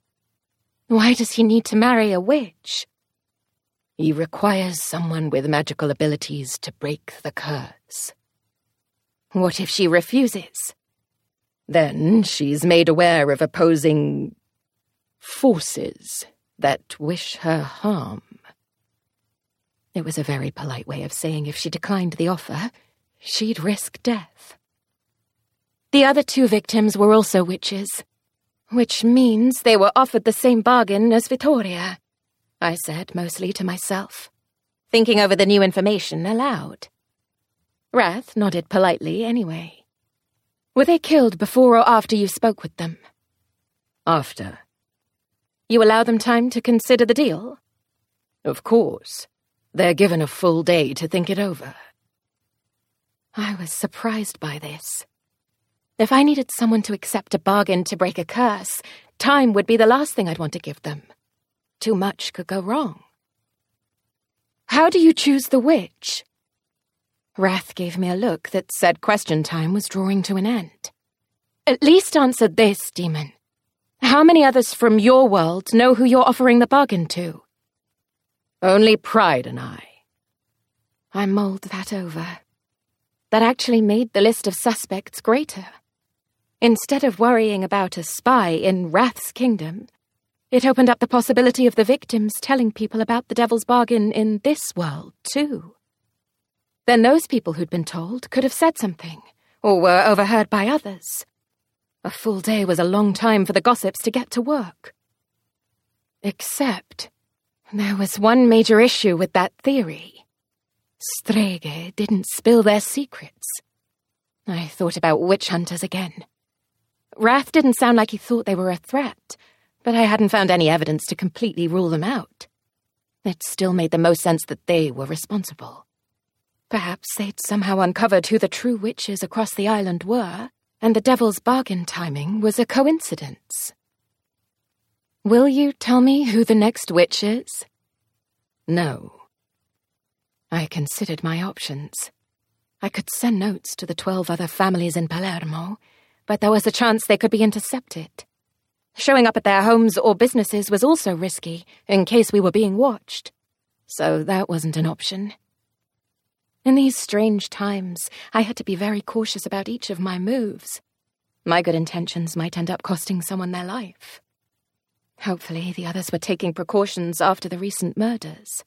Why does he need to marry a witch? He requires someone with magical abilities to break the curse. What if she refuses? Then she's made aware of opposing forces that wish her harm. It was a very polite way of saying if she declined the offer, she'd risk death. The other two victims were also witches, which means they were offered the same bargain as Vittoria, I said, mostly to myself, thinking over the new information aloud. Wrath nodded politely anyway. Were they killed before or after you spoke with them? After. You allow them time to consider the deal? Of course. They're given a full day to think it over. I was surprised by this. If I needed someone to accept a bargain to break a curse, time would be the last thing I'd want to give them. Too much could go wrong. How do you choose the witch? Wrath gave me a look that said question time was drawing to an end. At least answer this, demon. How many others from your world know who you're offering the bargain to? Only Pride and I. I mulled that over. That actually made the list of suspects greater. Instead of worrying about a spy in Wrath's kingdom, it opened up the possibility of the victims telling people about the Devil's Bargain in this world, too. Then those people who'd been told could have said something, or were overheard by others. A full day was a long time for the gossips to get to work. Except, there was one major issue with that theory. Streghe didn't spill their secrets. I thought about witch hunters again. Wrath didn't sound like he thought they were a threat, but I hadn't found any evidence to completely rule them out. It still made the most sense that they were responsible. Perhaps they'd somehow uncovered who the true witches across the island were, and the Devil's Bargain timing was a coincidence. Will you tell me who the next witch is? No. I considered my options. I could send notes to the twelve other families in Palermo, but there was a chance they could be intercepted. Showing up at their homes or businesses was also risky, in case we were being watched. So that wasn't an option. In these strange times, I had to be very cautious about each of my moves. My good intentions might end up costing someone their life. Hopefully, the others were taking precautions after the recent murders.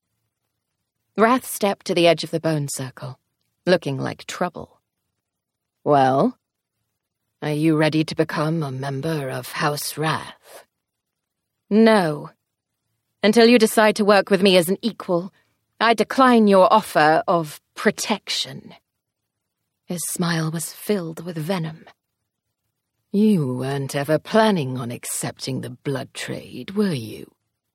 Wrath stepped to the edge of the bone circle, looking like trouble. Well, are you ready to become a member of House Wrath? No. Until you decide to work with me as an equal, I decline your offer of protection. His smile was filled with venom. You weren't ever planning on accepting the blood trade, were you?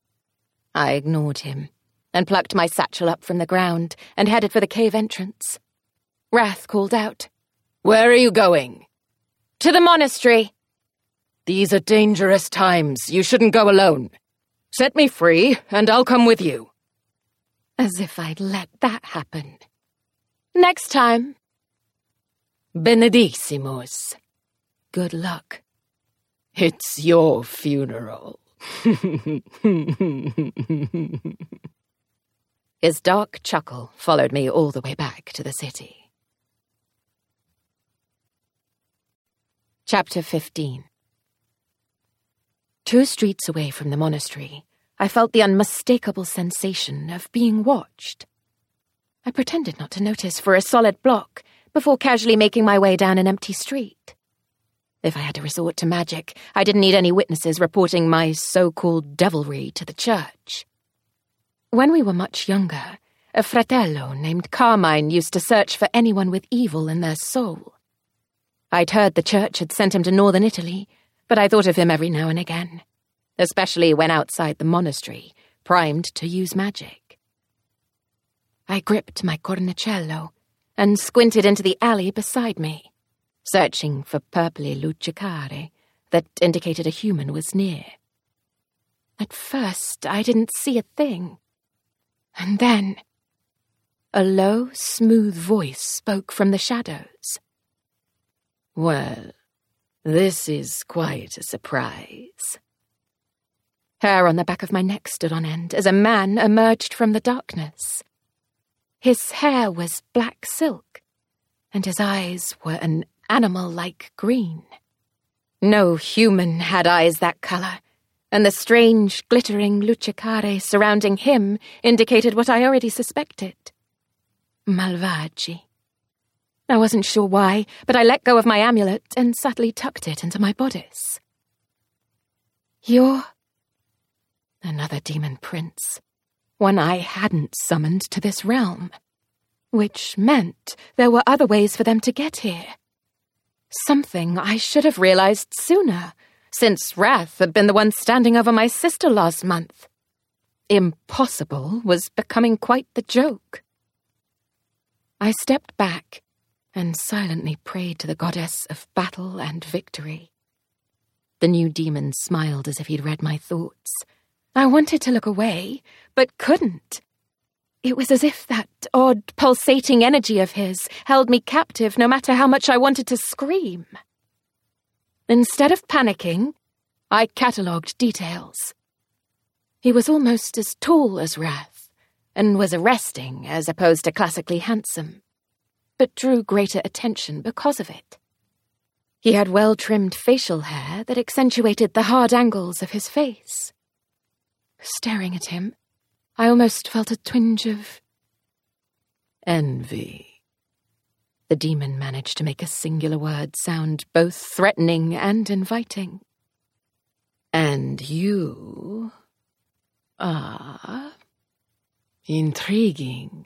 I ignored him and plucked my satchel up from the ground and headed for the cave entrance. Wrath called out, Where are you going? To the monastery. These are dangerous times. You shouldn't go alone. Set me free, and I'll come with you. As if I'd let that happen. Next time. Benedissimos. Good luck. It's your funeral. His dark chuckle followed me all the way back to the city. Chapter fifteen. Two streets away from the monastery, I felt the unmistakable sensation of being watched. I pretended not to notice for a solid block before casually making my way down an empty street. If I had to resort to magic, I didn't need any witnesses reporting my so-called devilry to the church. When we were much younger, a fratello named Carmine used to search for anyone with evil in their soul. I'd heard the church had sent him to northern Italy, but I thought of him every now and again, especially when outside the monastery, primed to use magic. I gripped my cornicello and squinted into the alley beside me, searching for purpley luccicare that indicated a human was near. At first, I didn't see a thing. And then, a low, smooth voice spoke from the shadows. Well, this is quite a surprise. Hair on the back of my neck stood on end as a man emerged from the darkness. His hair was black silk, and his eyes were an animal-like green. No human had eyes that colour, and the strange, glittering luccicare surrounding him indicated what I already suspected. Malvagi. I wasn't sure why, but I let go of my amulet and subtly tucked it into my bodice. You're another demon prince, one I hadn't summoned to this realm, which meant there were other ways for them to get here. Something I should have realized sooner, since Wrath had been the one standing over my sister last month. Impossible was becoming quite the joke. I stepped back and silently prayed to the goddess of battle and victory. The new demon smiled as if he'd read my thoughts. I wanted to look away, but couldn't. It was as if that odd, pulsating energy of his held me captive no matter how much I wanted to scream. Instead of panicking, I catalogued details. He was almost as tall as Wrath, and was arresting as opposed to classically handsome, but drew greater attention because of it. He had well-trimmed facial hair that accentuated the hard angles of his face. Staring at him, I almost felt a twinge of envy. The demon managed to make a singular word sound both threatening and inviting. And you are intriguing.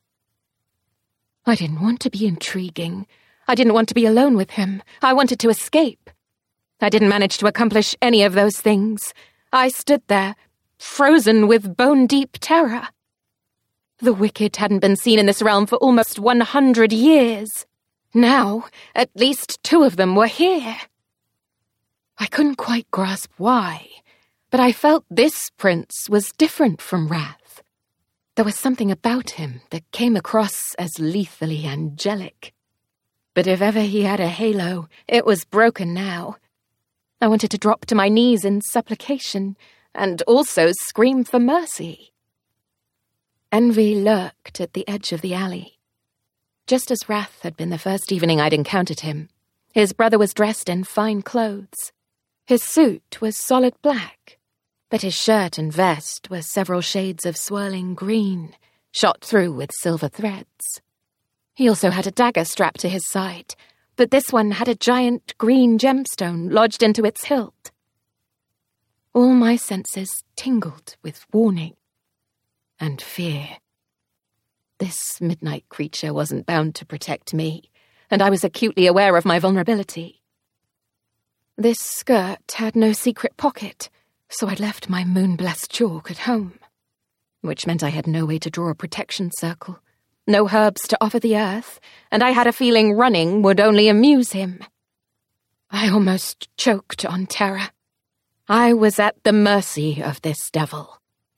I didn't want to be intriguing. I didn't want to be alone with him. I wanted to escape. I didn't manage to accomplish any of those things. I stood there, frozen with bone-deep terror. The wicked hadn't been seen in this realm for almost one hundred years. Now, at least two of them were here. I couldn't quite grasp why, but I felt this prince was different from Wrath. There was something about him that came across as lethally angelic. But if ever he had a halo, it was broken now. I wanted to drop to my knees in supplication, and also scream for mercy. Envy lurked at the edge of the alley. Just as Wrath had been the first evening I'd encountered him, his brother was dressed in fine clothes. His suit was solid black, but his shirt and vest were several shades of swirling green, shot through with silver threads. He also had a dagger strapped to his side, but this one had a giant green gemstone lodged into its hilt. All my senses tingled with warning and fear. This midnight creature wasn't bound to protect me, and I was acutely aware of my vulnerability. This skirt had no secret pocket, so I'd left my moon-blessed chalk at home, which meant I had no way to draw a protection circle, No herbs to offer the earth, and I had a feeling running would only amuse him. I almost choked on terror. I was at the mercy of this devil.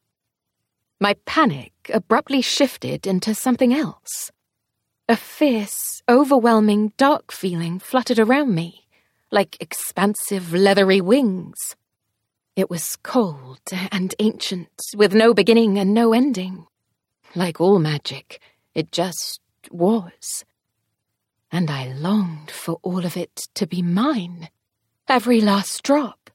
My panic abruptly shifted into something else. A fierce, overwhelming, dark feeling fluttered around me, like expansive, leathery wings. It was cold and ancient, with no beginning and no ending. Like all magic, it just was. And I longed for all of it to be mine, every last drop.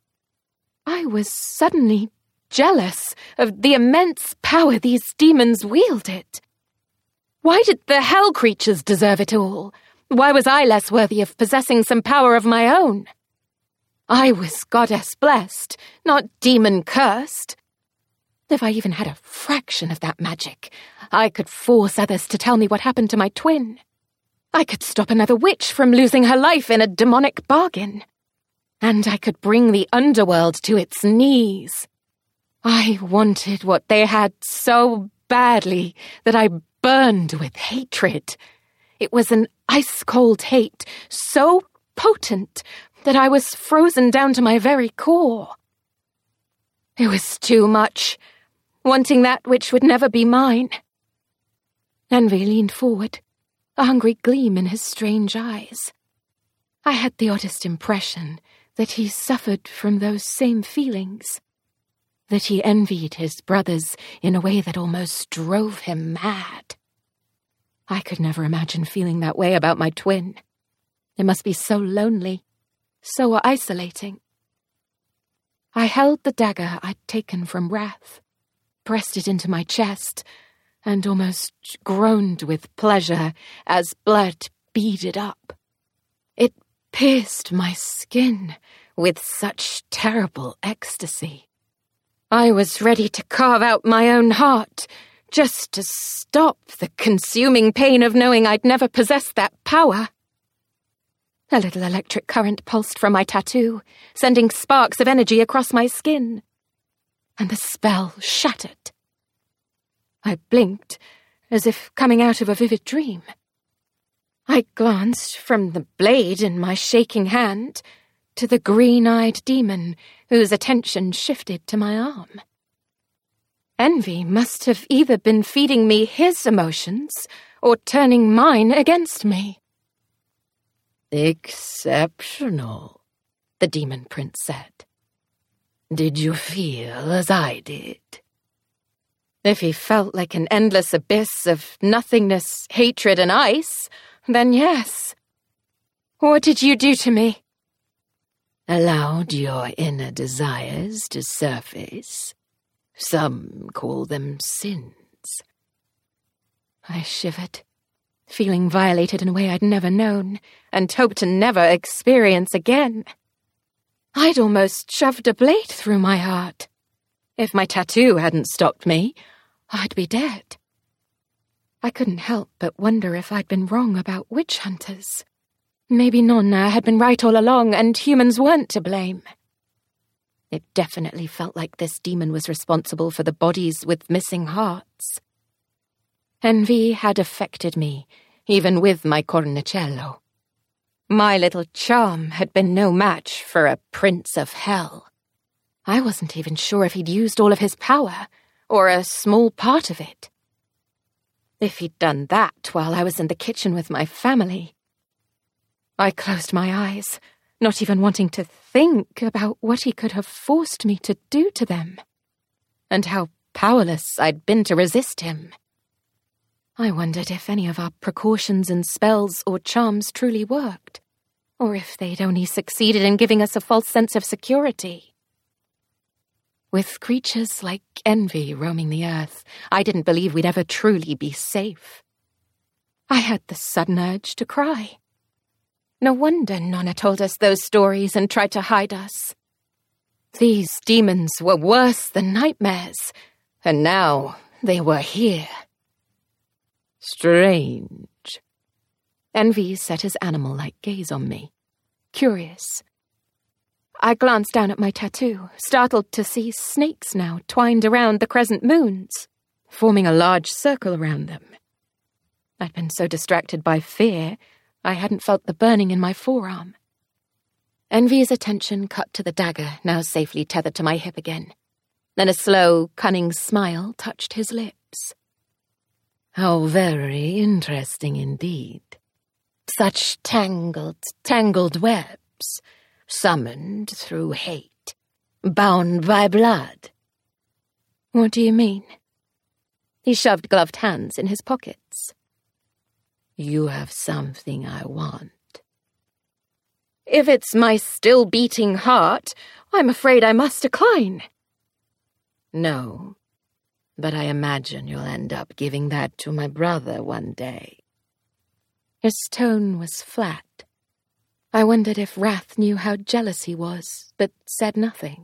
I was suddenly jealous of the immense power these demons wielded. Why did the hell creatures deserve it all? Why was I less worthy of possessing some power of my own? I was goddess-blessed, not demon-cursed. If I even had a fraction of that magic, I could force others to tell me what happened to my twin. I could stop another witch from losing her life in a demonic bargain. And I could bring the underworld to its knees. I wanted what they had so badly that I burned with hatred. It was an ice-cold hate, so potent that I was frozen down to my very core. It was too much, wanting that which would never be mine. Envy leaned forward, a hungry gleam in his strange eyes. I had the oddest impression that he suffered from those same feelings, that he envied his brothers in a way that almost drove him mad. I could never imagine feeling that way about my twin. It must be so lonely, so isolating. I held the dagger I'd taken from Wrath, pressed it into my chest, and almost groaned with pleasure as blood beaded up. It pierced my skin with such terrible ecstasy. I was ready to carve out my own heart, just to stop the consuming pain of knowing I'd never possessed that power. A little electric current pulsed from my tattoo, sending sparks of energy across my skin. And the spell shattered. I blinked, as if coming out of a vivid dream. I glanced from the blade in my shaking hand to the green-eyed demon whose attention shifted to my arm. Envy must have either been feeding me his emotions or turning mine against me. Exceptional, the demon prince said. Did you feel as I did? If he felt like an endless abyss of nothingness, hatred, and ice, then yes. What did you do to me? Allowed your inner desires to surface. Some call them sins. I shivered, feeling violated in a way I'd never known, and hoped to never experience again. I'd almost shoved a blade through my heart. If my tattoo hadn't stopped me, I'd be dead. I couldn't help but wonder if I'd been wrong about witch hunters. Maybe Nonna had been right all along and humans weren't to blame. It definitely felt like this demon was responsible for the bodies with missing hearts. Envy had affected me, even with my cornicello. My little charm had been no match for a prince of hell. I wasn't even sure if he'd used all of his power, or a small part of it. If he'd done that while I was in the kitchen with my family. I closed my eyes, not even wanting to think about what he could have forced me to do to them, and how powerless I'd been to resist him. I wondered if any of our precautions and spells or charms truly worked, or if they'd only succeeded in giving us a false sense of security. With creatures like Envy roaming the earth, I didn't believe we'd ever truly be safe. I had the sudden urge to cry. No wonder Nonna told us those stories and tried to hide us. These demons were worse than nightmares, and now they were here. Strange. Envy set his animal-like gaze on me, curious. I glanced down at my tattoo, startled to see snakes now twined around the crescent moons, forming a large circle around them. I'd been so distracted by fear, I hadn't felt the burning in my forearm. Envy's attention cut to the dagger, now safely tethered to my hip again. Then a slow, cunning smile touched his lips. How very interesting indeed. Such tangled, tangled webs, summoned through hate, bound by blood. What do you mean? He shoved gloved hands in his pockets. You have something I want. If it's my still-beating heart, I'm afraid I must decline. No, but I imagine you'll end up giving that to my brother one day. His tone was flat. I wondered if Wrath knew how jealous he was, but said nothing.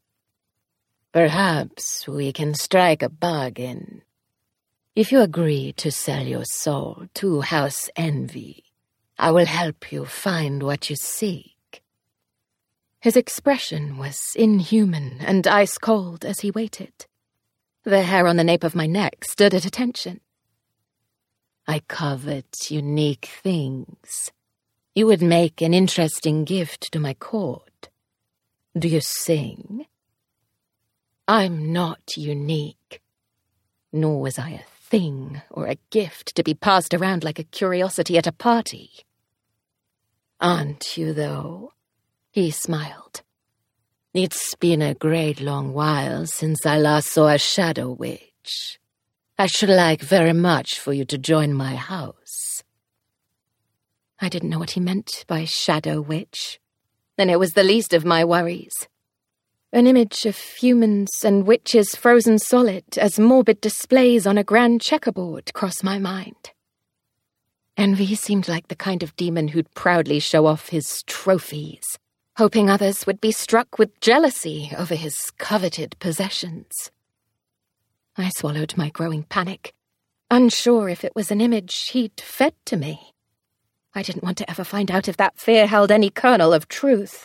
Perhaps we can strike a bargain. If you agree to sell your soul to House Envy, I will help you find what you seek. His expression was inhuman and ice-cold as he waited. The hair on the nape of my neck stood at attention. I covet unique things. You would make an interesting gift to my court. Do you sing? I'm not unique. Nor was I a thing or a gift to be passed around like a curiosity at a party. Aren't you, though? He smiled. It's been a great long while since I last saw a shadow witch. I should like very much for you to join my house. I didn't know what he meant by shadow witch, and it was the least of my worries. An image of humans and witches frozen solid as morbid displays on a grand checkerboard crossed my mind. Envy seemed like the kind of demon who'd proudly show off his trophies, hoping others would be struck with jealousy over his coveted possessions. I swallowed my growing panic, unsure if it was an image he'd fed to me. I didn't want to ever find out if that fear held any kernel of truth.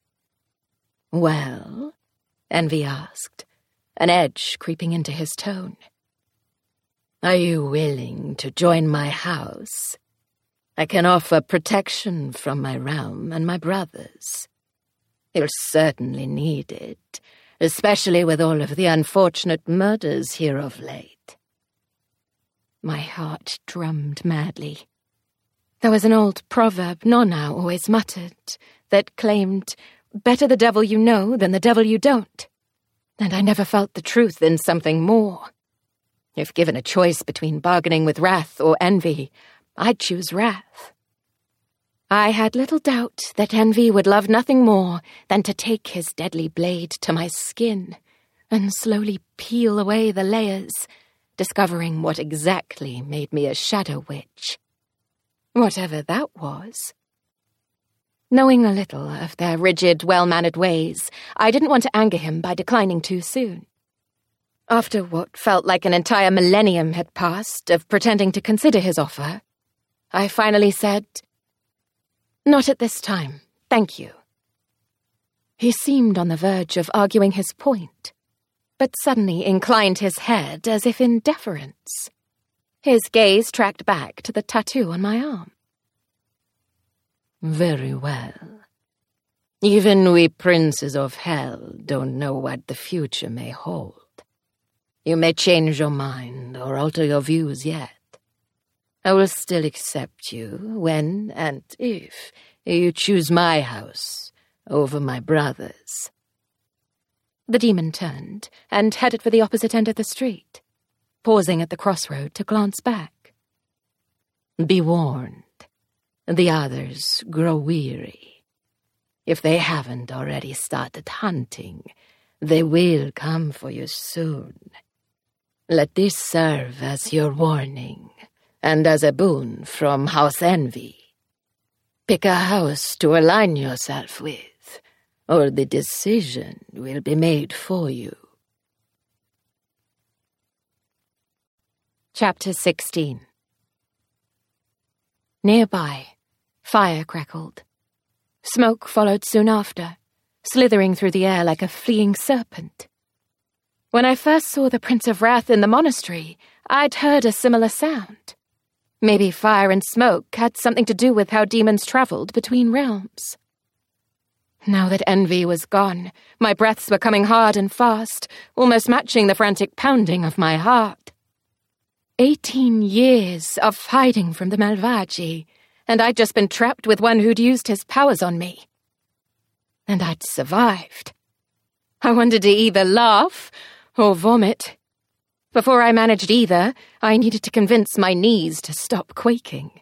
Well, Envy asked, an edge creeping into his tone. Are you willing to join my house? I can offer protection from my realm and my brothers. You'll certainly need it, especially with all of the unfortunate murders here of late. My heart drummed madly. There was an old proverb Nonna always muttered that claimed, better the devil you know than the devil you don't. And I never felt the truth in something more. If given a choice between bargaining with Wrath or Envy, I'd choose Wrath. I had little doubt that Envy would love nothing more than to take his deadly blade to my skin and slowly peel away the layers, discovering what exactly made me a shadow witch. Whatever that was. Knowing a little of their rigid, well-mannered ways, I didn't want to anger him by declining too soon. After what felt like an entire millennium had passed of pretending to consider his offer, I finally said, "Not at this time, thank you." He seemed on the verge of arguing his point, but suddenly inclined his head as if in deference. His gaze tracked back to the tattoo on my arm. Very well. Even we princes of hell don't know what the future may hold. You may change your mind or alter your views yet. I will still accept you when and if you choose my house over my brother's. The demon turned and headed for the opposite end of the street, pausing at the crossroad to glance back. Be warned. The others grow weary. If they haven't already started hunting, they will come for you soon. Let this serve as your warning, and as a boon from House Envy. Pick a house to align yourself with, or the decision will be made for you. Chapter sixteen. Nearby, fire crackled. Smoke followed soon after, slithering through the air like a fleeing serpent. When I first saw the Prince of Wrath in the monastery, I'd heard a similar sound. Maybe fire and smoke had something to do with how demons traveled between realms. Now that Envy was gone, my breaths were coming hard and fast, almost matching the frantic pounding of my heart. Eighteen years of hiding from the Malvagi, and I'd just been trapped with one who'd used his powers on me. And I'd survived. I wanted to either laugh or vomit. Before I managed either, I needed to convince my knees to stop quaking.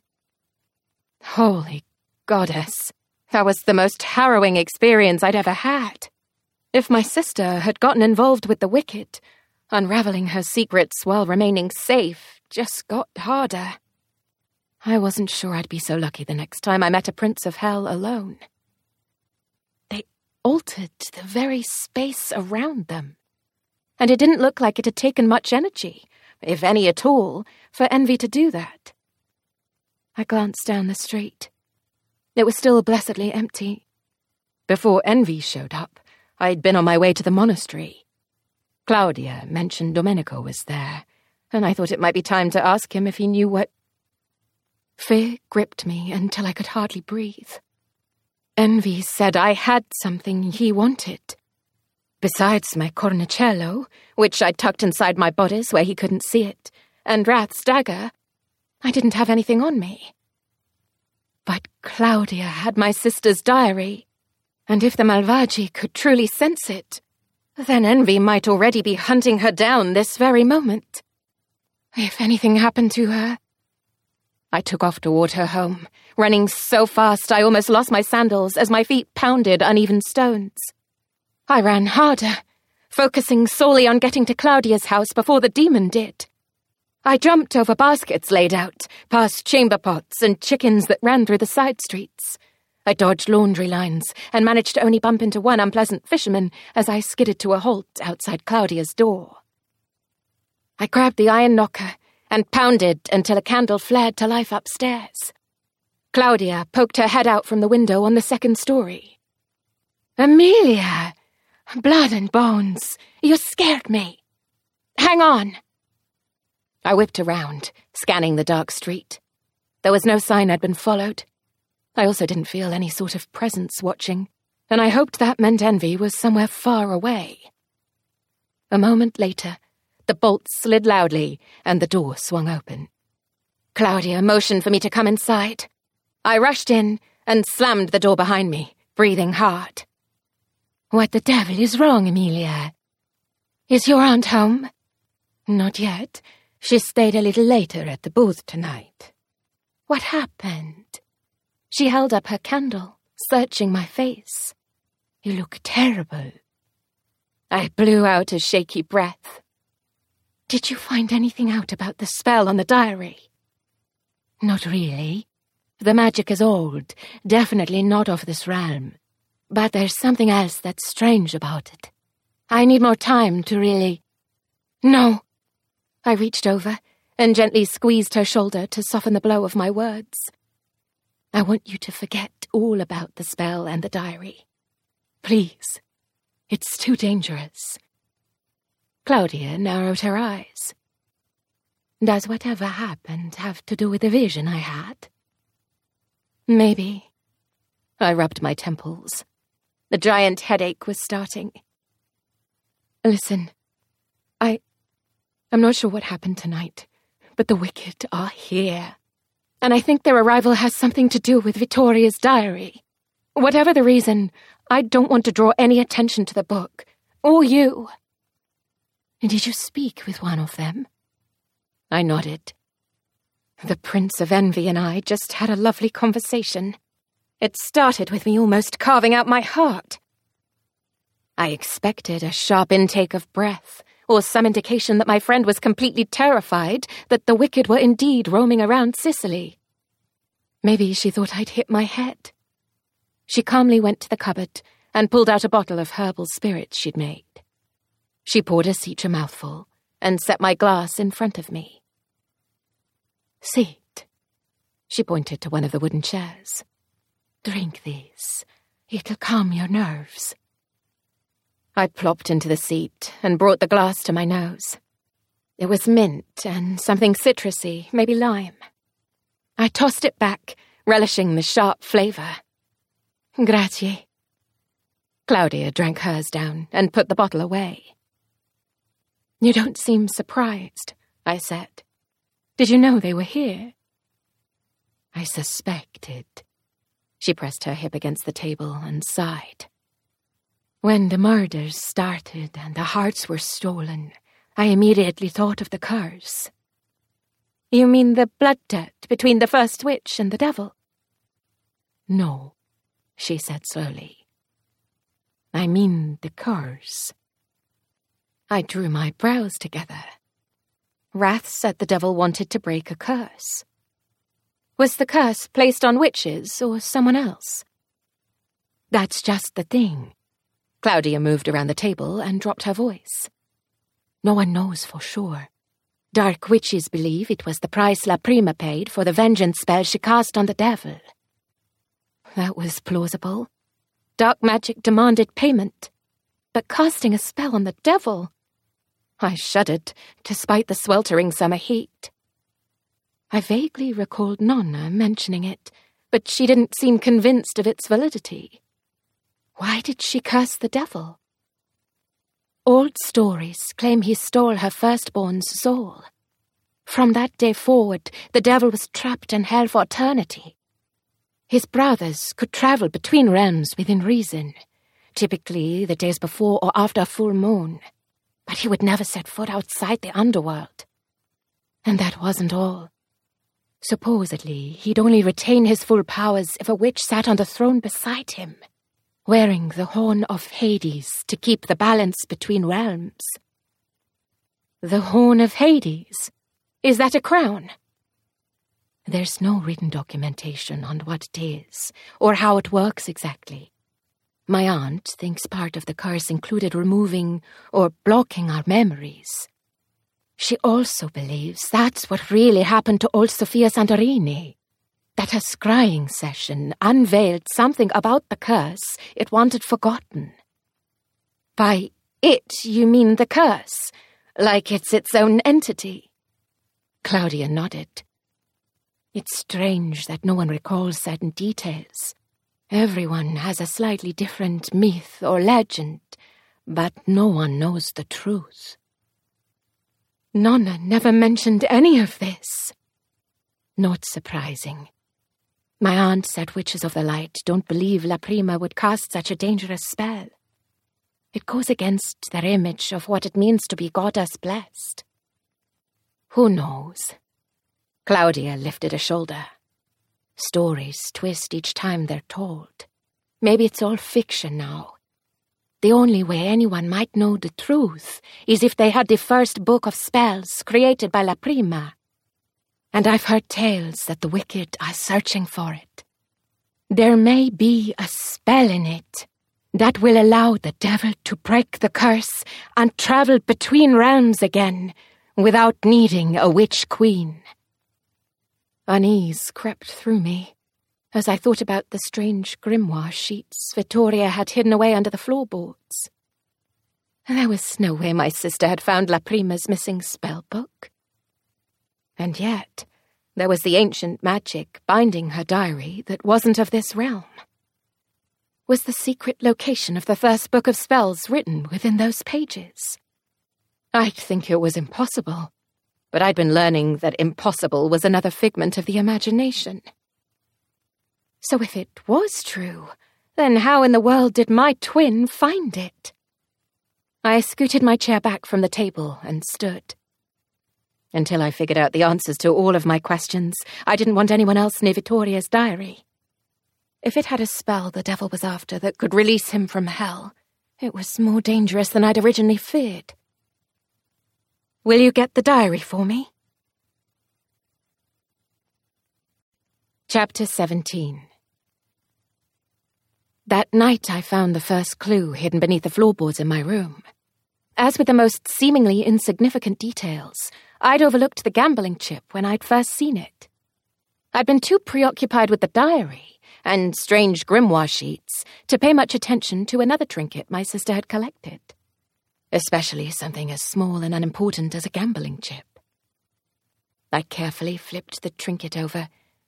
Holy goddess, that was the most harrowing experience I'd ever had. If my sister had gotten involved with the wicked, unraveling her secrets while remaining safe just got harder. I wasn't sure I'd be so lucky the next time I met a prince of hell alone. They altered the very space around them. And it didn't look like it had taken much energy, if any at all, for Envy to do that. I glanced down the street. It was still blessedly empty. Before Envy showed up, I'd been on my way to the monastery. Claudia mentioned Domenico was there, and I thought it might be time to ask him if he knew what... Fear gripped me until I could hardly breathe. Envy said I had something he wanted. Besides my cornicello, which I'd tucked inside my bodice where he couldn't see it, and Rath's dagger, I didn't have anything on me. But Claudia had my sister's diary, and if the Malvagi could truly sense it, then Envy might already be hunting her down this very moment. If anything happened to her... I took off toward her home, running so fast I almost lost my sandals as my feet pounded uneven stones. I ran harder, focusing solely on getting to Claudia's house before the demon did. I jumped over baskets laid out, past chamber pots and chickens that ran through the side streets. I dodged laundry lines and managed to only bump into one unpleasant fisherman as I skidded to a halt outside Claudia's door. I grabbed the iron knocker and pounded until a candle flared to life upstairs. Claudia poked her head out from the window on the second story. "Amelia! Blood and bones! You scared me! Hang on!" I whipped around, scanning the dark street. There was no sign I'd been followed. I also didn't feel any sort of presence watching, and I hoped that meant Envy was somewhere far away. A moment later, the bolt slid loudly, and the door swung open. Claudia motioned for me to come inside. I rushed in and slammed the door behind me, breathing hard. "What the devil is wrong, Amelia? Is your aunt home?" "Not yet. She stayed a little later at the booth tonight." "What happened?" She held up her candle, searching my face. "You look terrible." I blew out a shaky breath. "Did you find anything out about the spell on the diary?" "Not really. The magic is old, definitely not of this realm. But there's something else that's strange about it. I need more time to really..." "No." I reached over and gently squeezed her shoulder to soften the blow of my words. "I want you to forget all about the spell and the diary. Please. It's too dangerous." Claudia narrowed her eyes. "Does whatever happened have to do with the vision I had?" "Maybe." I rubbed my temples. The giant headache was starting. "Listen, I... I'm not sure what happened tonight, but the wicked are here. And I think their arrival has something to do with Vittoria's diary. Whatever the reason, I don't want to draw any attention to the book, or you." "Did you speak with one of them?" I nodded. The Prince of Envy and I just had a lovely conversation. It started with me almost carving out my heart. I expected a sharp intake of breath, or some indication that my friend was completely terrified that the wicked were indeed roaming around Sicily. Maybe she thought I'd hit my head. She calmly went to the cupboard and pulled out a bottle of herbal spirits she'd made. She poured us each a mouthful and set my glass in front of me. "Sit." She pointed to one of the wooden chairs. "Drink this. It'll calm your nerves." I plopped into the seat and brought the glass to my nose. It was mint and something citrusy, maybe lime. I tossed it back, relishing the sharp flavour. Grazie. Claudia drank hers down and put the bottle away. You don't seem surprised, I said. Did you know they were here? I suspected. She pressed her hip against the table and sighed. When the murders started and the hearts were stolen, I immediately thought of the curse. You mean the blood debt between the first witch and the devil? No, she said slowly. I mean the curse. I drew my brows together. Wrath said the devil wanted to break a curse. Was the curse placed on witches or someone else? That's just the thing. Claudia moved around the table and dropped her voice. No one knows for sure. Dark witches believe it was the price La Prima paid for the vengeance spell she cast on the devil. That was plausible. Dark magic demanded payment. But casting a spell on the devil... I shuddered, despite the sweltering summer heat. I vaguely recalled Nonna mentioning it, but she didn't seem convinced of its validity. Why did she curse the devil? Old stories claim he stole her firstborn's soul. From that day forward, the devil was trapped in hell for eternity. His brothers could travel between realms within reason, typically the days before or after a full moon, but he would never set foot outside the underworld. And that wasn't all. Supposedly, he'd only retain his full powers if a witch sat on the throne beside him, wearing the horn of Hades to keep the balance between realms. The horn of Hades? Is that a crown? There's no written documentation on what it is, or how it works exactly. My aunt thinks part of the curse included removing or blocking our memories. She also believes that's what really happened to old Sofia Santorini, that her scrying session unveiled something about the curse it wanted forgotten. By it, you mean the curse, like it's its own entity? Claudia nodded. It's strange that no one recalls certain details. Everyone has a slightly different myth or legend, but no one knows the truth. Nonna never mentioned any of this. Not surprising. My aunt said witches of the light don't believe La Prima would cast such a dangerous spell. It goes against their image of what it means to be goddess blessed. Who knows? Claudia lifted a shoulder. Stories twist each time they're told. Maybe it's all fiction now. The only way anyone might know the truth is if they had the first book of spells created by La Prima. And I've heard tales that the wicked are searching for it. There may be a spell in it that will allow the devil to break the curse and travel between realms again without needing a witch queen. Unease crept through me as I thought about the strange grimoire sheets Vittoria had hidden away under the floorboards. There was no way my sister had found La Prima's missing spell book. And yet, there was the ancient magic binding her diary that wasn't of this realm. Was the secret location of the first book of spells written within those pages? I'd think it was impossible, but I'd been learning that impossible was another figment of the imagination. So if it was true, then how in the world did my twin find it? I scooted my chair back from the table and stood. Until I figured out the answers to all of my questions, I didn't want anyone else near Vittoria's diary. If it had a spell the devil was after that could release him from hell, it was more dangerous than I'd originally feared. Will you get the diary for me? Chapter seventeen. That night I found the first clue hidden beneath the floorboards in my room. As with the most seemingly insignificant details, I'd overlooked the gambling chip when I'd first seen it. I'd been too preoccupied with the diary and strange grimoire sheets to pay much attention to another trinket my sister had collected, especially something as small and unimportant as a gambling chip. I carefully flipped the trinket over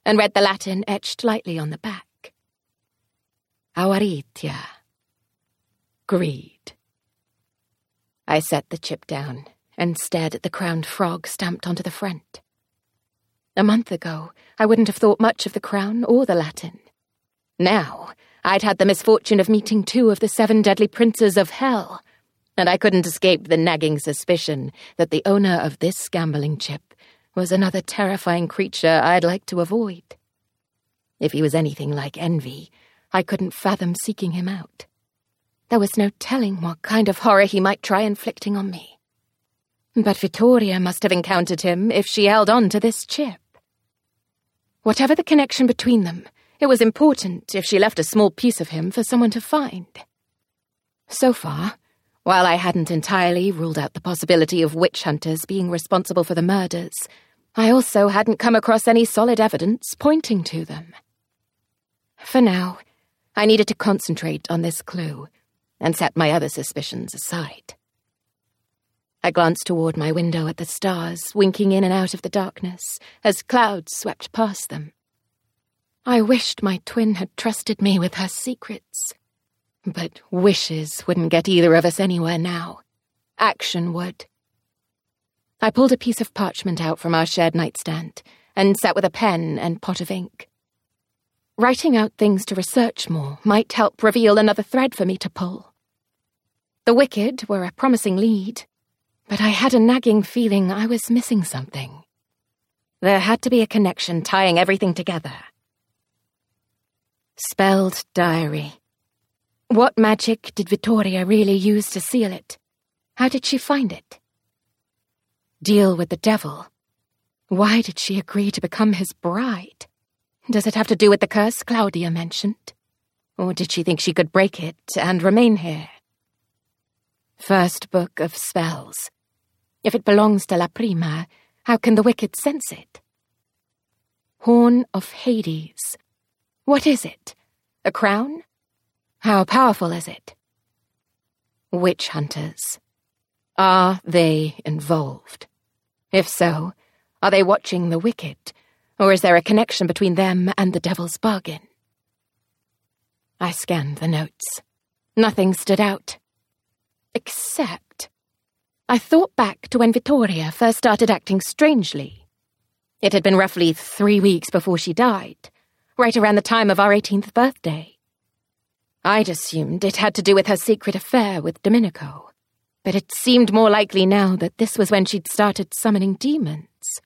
and read the Latin etched lightly on the back. Avaritia. Greed. I set the chip down and stared at the crowned frog stamped onto the front. A month ago, I wouldn't have thought much of the crown or the Latin. Now, I'd had the misfortune of meeting two of the seven deadly princes of hell, and I couldn't escape the nagging suspicion that the owner of this gambling chip was another terrifying creature I'd like to avoid. If he was anything like Envy, I couldn't fathom seeking him out. There was no telling what kind of horror he might try inflicting on me. But Vittoria must have encountered him if she held on to this chip. Whatever the connection between them, it was important if she left a small piece of him for someone to find. So far, while I hadn't entirely ruled out the possibility of witch hunters being responsible for the murders, I also hadn't come across any solid evidence pointing to them. For now, I needed to concentrate on this clue and set my other suspicions aside. I glanced toward my window at the stars winking in and out of the darkness as clouds swept past them. I wished my twin had trusted me with her secrets. But wishes wouldn't get either of us anywhere now. Action would. I pulled a piece of parchment out from our shared nightstand and sat with a pen and pot of ink. Writing out things to research more might help reveal another thread for me to pull. The wicked were a promising lead, but I had a nagging feeling I was missing something. There had to be a connection tying everything together. Spelled diary. What magic did Vittoria really use to seal it? How did she find it? Deal with the devil. Why did she agree to become his bride? Does it have to do with the curse Claudia mentioned? Or did she think she could break it and remain here? First book of spells. If it belongs to La Prima, how can the wicked sense it? Horn of Hades. What is it? A crown? How powerful is it? Witch hunters. Are they involved? If so, are they watching the wicked, or is there a connection between them and the devil's bargain? I scanned the notes. Nothing stood out. Except, I thought back to when Vittoria first started acting strangely. It had been roughly three weeks before she died, right around the time of our eighteenth birthday. I'd assumed it had to do with her secret affair with Domenico, but it seemed more likely now that this was when she'd started summoning demons.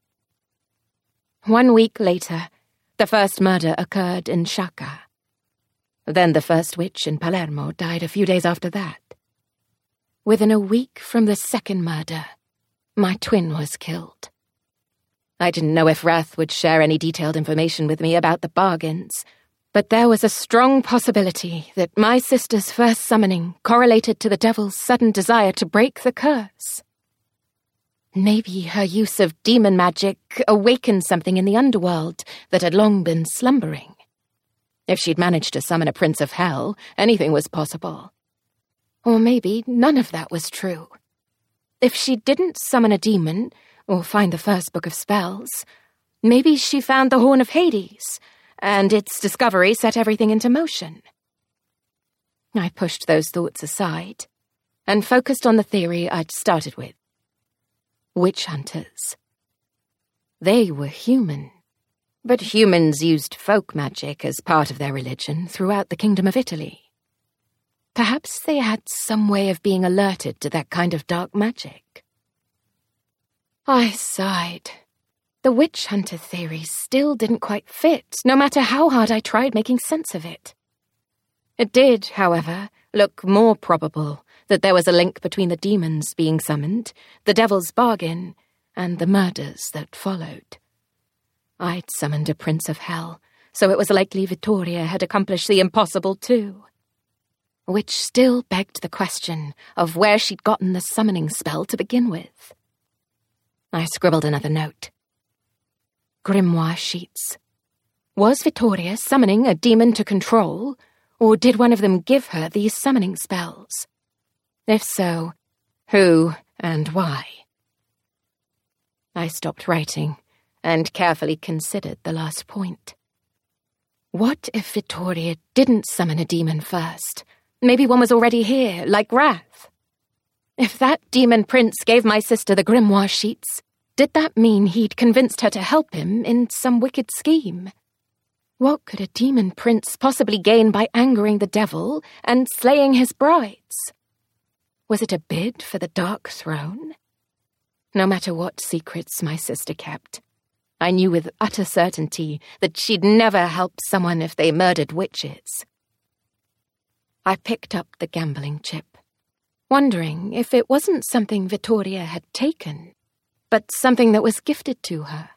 One week later, the first murder occurred in Sciacca. Then the first witch in Palermo died a few days after that. Within a week from the second murder, my twin was killed. I didn't know if Wrath would share any detailed information with me about the bargains, but there was a strong possibility that my sister's first summoning correlated to the devil's sudden desire to break the curse. Maybe her use of demon magic awakened something in the underworld that had long been slumbering. If she'd managed to summon a prince of hell, anything was possible. Or maybe none of that was true. If she didn't summon a demon, or find the first book of spells, maybe she found the Horn of Hades, and its discovery set everything into motion. I pushed those thoughts aside, and focused on the theory I'd started with. Witch hunters. They were human, but humans used folk magic as part of their religion throughout the Kingdom of Italy. Perhaps they had some way of being alerted to that kind of dark magic. I sighed. The witch hunter theory still didn't quite fit, no matter how hard I tried making sense of it. It did, however, look more probable that there was a link between the demons being summoned, the devil's bargain, and the murders that followed. I'd summoned a prince of hell, so it was likely Vittoria had accomplished the impossible too. Which still begged the question of where she'd gotten the summoning spell to begin with. I scribbled another note. Grimoire sheets. Was Vittoria summoning a demon to control, or did one of them give her these summoning spells? If so, who and why? I stopped writing and carefully considered the last point. What if Vittoria didn't summon a demon first? Maybe one was already here, like Wrath. If that demon prince gave my sister the grimoire sheets, did that mean he'd convinced her to help him in some wicked scheme? What could a demon prince possibly gain by angering the devil and slaying his brides? Was it a bid for the Dark Throne? No matter what secrets my sister kept, I knew with utter certainty that she'd never help someone if they murdered witches. I picked up the gambling chip, wondering if it wasn't something Vittoria had taken, but something that was gifted to her.